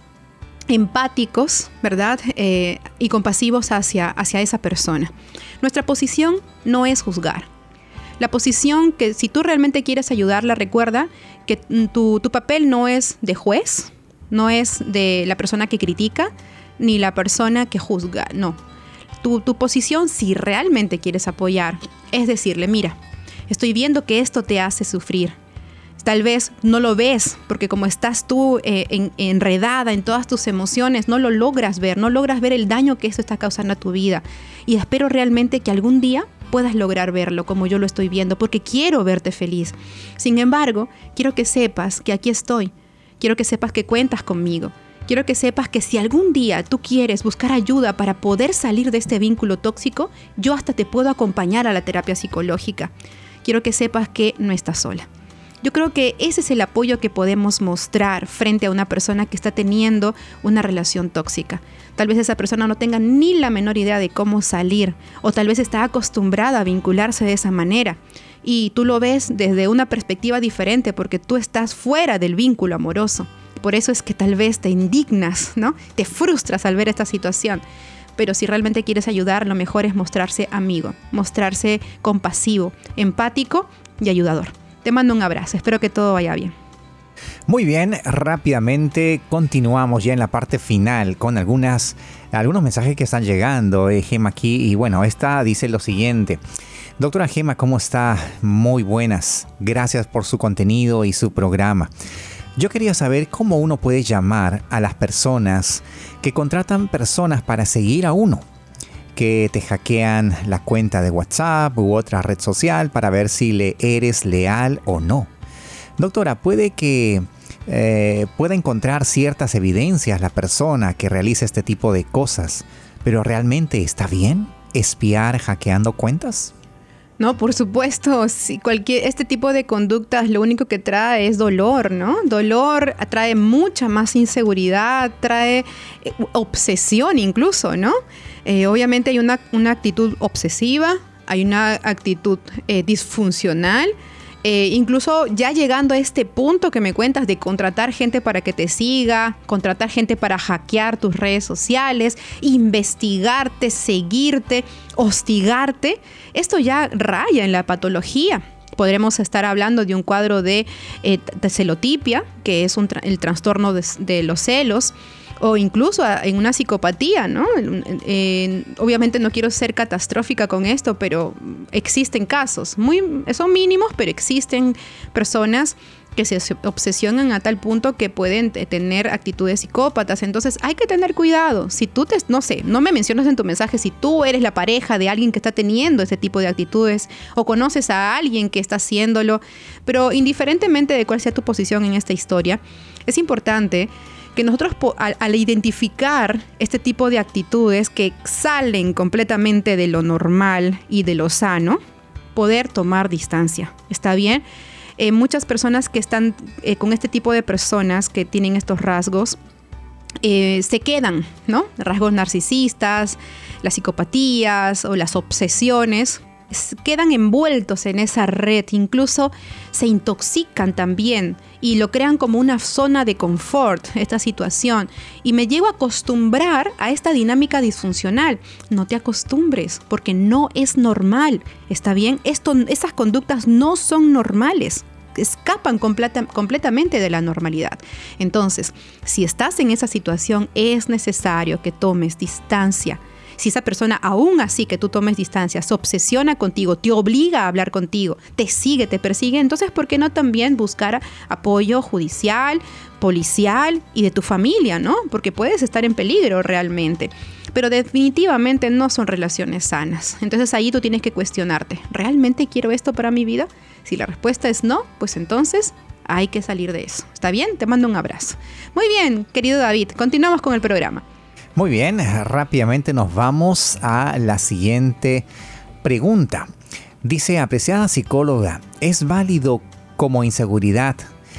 empáticos, ¿verdad? Eh, y compasivos hacia, hacia esa persona. Nuestra posición no es juzgar. La posición que si tú realmente quieres ayudarla, recuerda que tu, tu papel no es de juez, no es de la persona que critica, ni la persona que juzga, no. Tu, tu posición, si realmente quieres apoyar, es decirle, mira, estoy viendo que esto te hace sufrir. Tal vez no lo ves porque como estás tú eh, en, enredada en todas tus emociones, no lo logras ver, no logras ver el daño que esto está causando a tu vida. Y espero realmente que algún día puedas lograr verlo como yo lo estoy viendo, porque quiero verte feliz. Sin embargo, quiero que sepas que aquí estoy. Quiero que sepas que cuentas conmigo. Quiero que sepas que si algún día tú quieres buscar ayuda para poder salir de este vínculo tóxico, yo hasta te puedo acompañar a la terapia psicológica. Quiero que sepas que no estás sola. Yo creo que ese es el apoyo que podemos mostrar frente a una persona que está teniendo una relación tóxica. Tal vez esa persona no tenga ni la menor idea de cómo salir, o tal vez está acostumbrada a vincularse de esa manera. Y tú lo ves desde una perspectiva diferente porque tú estás fuera del vínculo amoroso. Por eso es que tal vez te indignas, ¿no? Te frustras al ver esta situación. Pero si realmente quieres ayudar, lo mejor es mostrarse amigo, mostrarse compasivo, empático y ayudador. Te mando un abrazo, espero que todo vaya bien. Muy bien, rápidamente continuamos ya en la parte final con algunas, algunos mensajes que están llegando. Eh, Gema aquí, y bueno, esta dice lo siguiente. Doctora Gema, ¿cómo está? Muy buenas. Gracias por su contenido y su programa. Yo quería saber cómo uno puede llamar a las personas que contratan personas para seguir a uno, que te hackean la cuenta de WhatsApp u otra red social para ver si le eres leal o no. Doctora, puede que eh, pueda encontrar ciertas evidencias la persona que realiza este tipo de cosas, pero ¿realmente está bien espiar hackeando cuentas? No, por supuesto, si cualquier, este tipo de conductas lo único que trae es dolor, ¿no? Dolor trae mucha más inseguridad, trae eh, obsesión incluso, ¿no? Eh, obviamente hay una, una actitud obsesiva, hay una actitud eh, disfuncional, eh, incluso ya llegando a este punto que me cuentas de contratar gente para que te siga, contratar gente para hackear tus redes sociales, investigarte, seguirte, hostigarte. Esto ya raya en la patología. Podremos estar hablando de un cuadro de, eh, de celotipia, que es un tra- el trastorno de, de los celos, o incluso en una psicopatía, ¿no? Eh, obviamente no quiero ser catastrófica con esto, pero existen casos, muy, son mínimos, pero existen personas que se obsesionan a tal punto que pueden tener actitudes psicópatas. Entonces hay que tener cuidado. Si tú te, no sé, no me mencionas en tu mensaje si tú eres la pareja de alguien que está teniendo este tipo de actitudes o conoces a alguien que está haciéndolo, pero indiferentemente de cuál sea tu posición en esta historia, es importante que nosotros al, al identificar este tipo de actitudes que salen completamente de lo normal y de lo sano, poder tomar distancia. ¿Está bien? Eh, muchas personas que están eh, con este tipo de personas que tienen estos rasgos, eh, se quedan, ¿no? Rasgos narcisistas, las psicopatías o las obsesiones quedan envueltos en esa red, incluso se intoxican también y lo crean como una zona de confort, esta situación. Y me llego a acostumbrar a esta dinámica disfuncional. No te acostumbres, porque no es normal, ¿está bien? Esto, esas conductas no son normales, escapan completa, completamente de la normalidad. Entonces, si estás en esa situación, es necesario que tomes distancia. Si esa persona, aún así que tú tomes distancia, se obsesiona contigo, te obliga a hablar contigo, te sigue, te persigue, entonces ¿por qué no también buscar apoyo judicial, policial y de tu familia, ¿no? Porque puedes estar en peligro realmente. Pero definitivamente no son relaciones sanas. Entonces ahí tú tienes que cuestionarte, ¿realmente quiero esto para mi vida? Si la respuesta es no, pues entonces hay que salir de eso. ¿Está bien? Te mando un abrazo. Muy bien, querido David, continuamos con el programa. Muy bien, rápidamente nos vamos a la siguiente pregunta. Dice, apreciada psicóloga, ¿es válido como inseguridad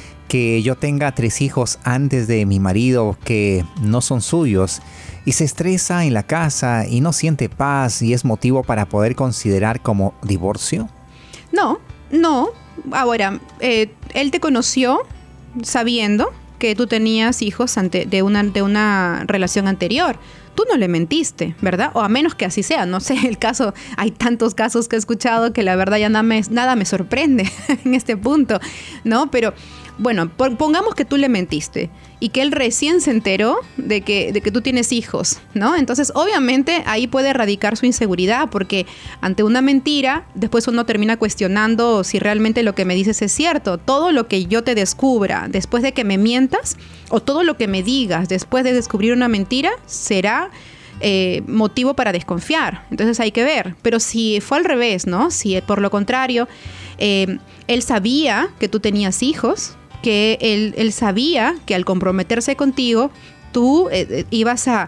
que yo tenga tres hijos antes de mi marido que no son suyos y se estresa en la casa y no siente paz y es motivo para poder considerar como divorcio? No, no. Ahora, eh, él te conoció sabiendo que tú tenías hijos ante, de, una, de una relación anterior. Tú no le mentiste, ¿verdad? O a menos que así sea. No sé, el caso, hay tantos casos que he escuchado que la verdad ya nada me, nada me sorprende en este punto, ¿no? Pero bueno, pongamos que tú le mentiste y que él recién se enteró de que, de que tú tienes hijos, ¿no? Entonces, obviamente, ahí puede radicar su inseguridad, porque ante una mentira, después uno termina cuestionando si realmente lo que me dices es cierto. Todo lo que yo te descubra después de que me mientas, o todo lo que me digas después de descubrir una mentira, será eh, motivo para desconfiar. Entonces hay que ver. Pero si fue al revés, ¿no? Si por lo contrario, eh, él sabía que tú tenías hijos, que él, él sabía que al comprometerse contigo, tú eh, ibas a,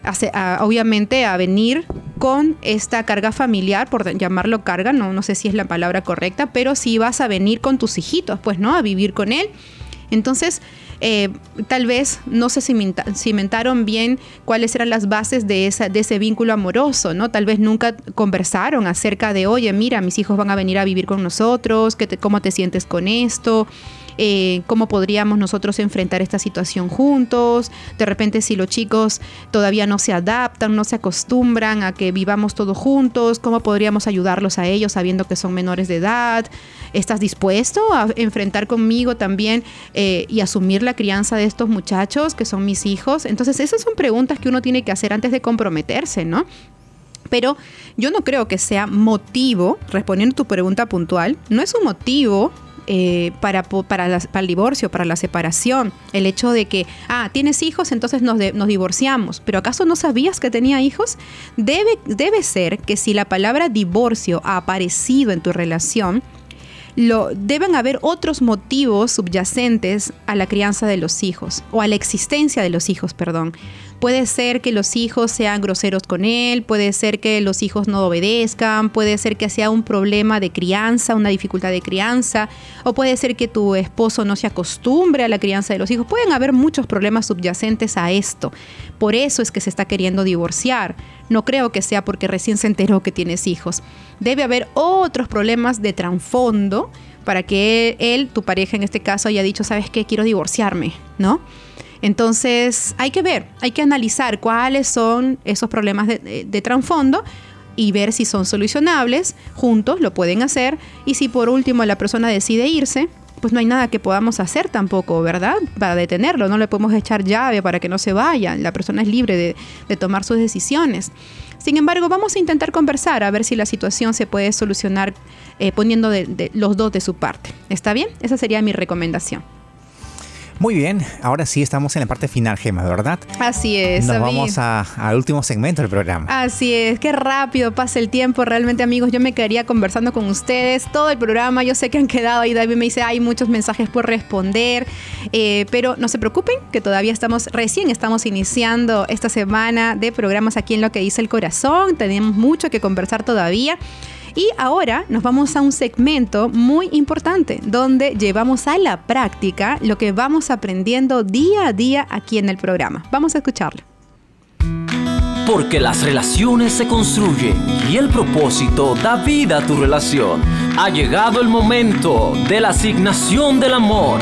a, a, obviamente, a venir con esta carga familiar, por llamarlo carga, no, no sé si es la palabra correcta, pero sí ibas a venir con tus hijitos, pues, ¿no? A vivir con él. Entonces, eh, tal vez no se cimenta, cimentaron bien cuáles eran las bases de, esa, de ese vínculo amoroso, ¿no? Tal vez nunca conversaron acerca de, oye, mira, mis hijos van a venir a vivir con nosotros, ¿qué te, ¿cómo te sientes con esto? Eh, cómo podríamos nosotros enfrentar esta situación juntos. De repente, si los chicos todavía no se adaptan, no se acostumbran a que vivamos todos juntos, ¿cómo podríamos ayudarlos a ellos sabiendo que son menores de edad? ¿Estás dispuesto a enfrentar conmigo también eh, y asumir la crianza de estos muchachos que son mis hijos? Entonces, esas son preguntas que uno tiene que hacer antes de comprometerse, ¿no? Pero yo no creo que sea motivo, respondiendo a tu pregunta puntual, no es un motivo Eh, para, para, la, para el divorcio, para la separación, el hecho de que, ah, tienes hijos, entonces nos, de, nos divorciamos, pero ¿acaso no sabías que tenía hijos? Debe, debe ser que si la palabra divorcio ha aparecido en tu relación, lo, deben haber otros motivos subyacentes a la crianza de los hijos, o a la existencia de los hijos, perdón. Puede ser que los hijos sean groseros con él, puede ser que los hijos no obedezcan, puede ser que sea un problema de crianza, una dificultad de crianza, o puede ser que tu esposo no se acostumbre a la crianza de los hijos. Pueden haber muchos problemas subyacentes a esto. Por eso es que se está queriendo divorciar. No creo que sea porque recién se enteró que tienes hijos. Debe haber otros problemas de trasfondo para que él, él, tu pareja en este caso, haya dicho, ¿sabes qué? Quiero divorciarme, ¿no? Entonces hay que ver, hay que analizar cuáles son esos problemas de, de, de trasfondo y ver si son solucionables. Juntos lo pueden hacer, y si por último la persona decide irse, pues no hay nada que podamos hacer tampoco, ¿verdad? Para detenerlo, no le podemos echar llave para que no se vaya. La persona es libre de, de tomar sus decisiones. Sin embargo, vamos a intentar conversar a ver si la situación se puede solucionar eh, poniendo de, de los dos de su parte. ¿Está bien? Esa sería mi recomendación. Muy bien, ahora sí estamos en la parte final, Gemma, ¿verdad? Así es. Nos David. vamos a, al último segmento del programa. Así es, qué rápido pasa el tiempo. Realmente, amigos, yo me quedaría conversando con ustedes todo el programa. Yo sé que han quedado ahí, David me dice, hay muchos mensajes por responder, eh, pero no se preocupen, que todavía estamos, recién estamos iniciando esta semana de programas aquí en Lo que dice el corazón. Tenemos mucho que conversar todavía. Y ahora nos vamos a un segmento muy importante donde llevamos a la práctica lo que vamos aprendiendo día a día aquí en el programa. Vamos a escucharlo. Porque las relaciones se construyen y el propósito da vida a tu relación. Ha llegado el momento de la asignación del amor.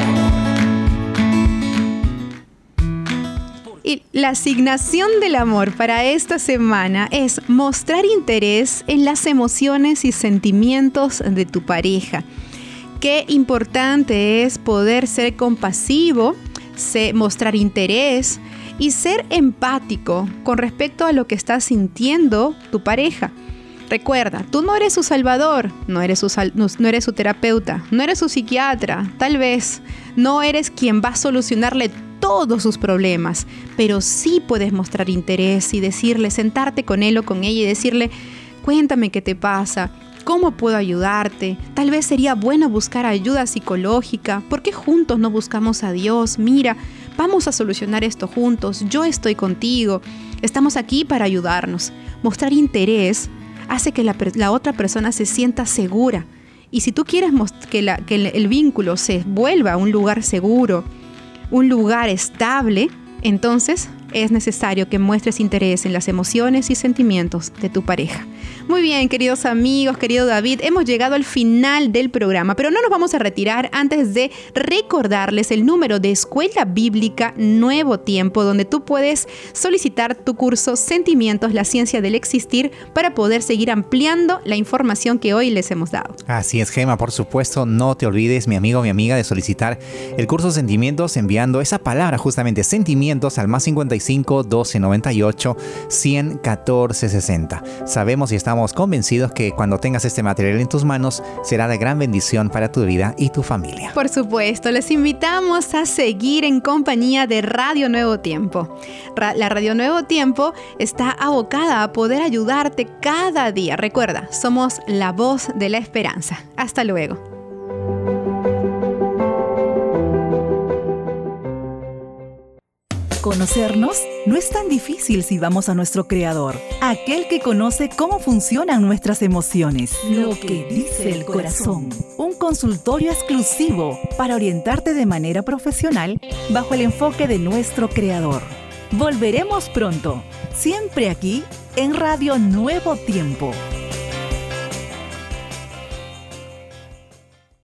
Y la asignación del amor para esta semana es mostrar interés en las emociones y sentimientos de tu pareja. Qué importante es poder ser compasivo, se, mostrar interés y ser empático con respecto a lo que está sintiendo tu pareja. Recuerda, tú no eres su salvador, no eres su, sal, no, no eres su terapeuta, no eres su psiquiatra, tal vez no eres quien va a solucionarle todos sus problemas, pero sí puedes mostrar interés y decirle, sentarte con él o con ella y decirle, cuéntame qué te pasa, cómo puedo ayudarte, tal vez sería bueno buscar ayuda psicológica, ¿por qué juntos no buscamos a Dios? Mira, vamos a solucionar esto juntos, yo estoy contigo, estamos aquí para ayudarnos. Mostrar interés hace que la, la otra persona se sienta segura, y si tú quieres most- que, la, que el, el vínculo se vuelva un lugar seguro, un lugar estable, entonces es necesario que muestres interés en las emociones y sentimientos de tu pareja. Muy bien, queridos amigos, querido David, hemos llegado al final del programa, pero no nos vamos a retirar antes de recordarles el número de Escuela Bíblica Nuevo Tiempo, donde tú puedes solicitar tu curso Sentimientos, la ciencia del existir, para poder seguir ampliando la información que hoy les hemos dado. Así es, Gema, por supuesto, no te olvides, mi amigo, mi amiga, de solicitar el curso Sentimientos enviando esa palabra, justamente sentimientos, al más cincuenta y cinco, doce noventa y ocho, cien, catorce sesenta. Sabemos y estamos convencidos que cuando tengas este material en tus manos será de gran bendición para tu vida y tu familia. Por supuesto, les invitamos a seguir en compañía de Radio Nuevo Tiempo. Ra- la Radio Nuevo Tiempo está abocada a poder ayudarte cada día. Recuerda, somos la voz de la esperanza. Hasta luego. Conocernos no es tan difícil si vamos a nuestro Creador, aquel que conoce cómo funcionan nuestras emociones. Lo que dice el corazón. Un consultorio exclusivo para orientarte de manera profesional bajo el enfoque de nuestro Creador. Volveremos pronto, siempre aquí en Radio Nuevo Tiempo.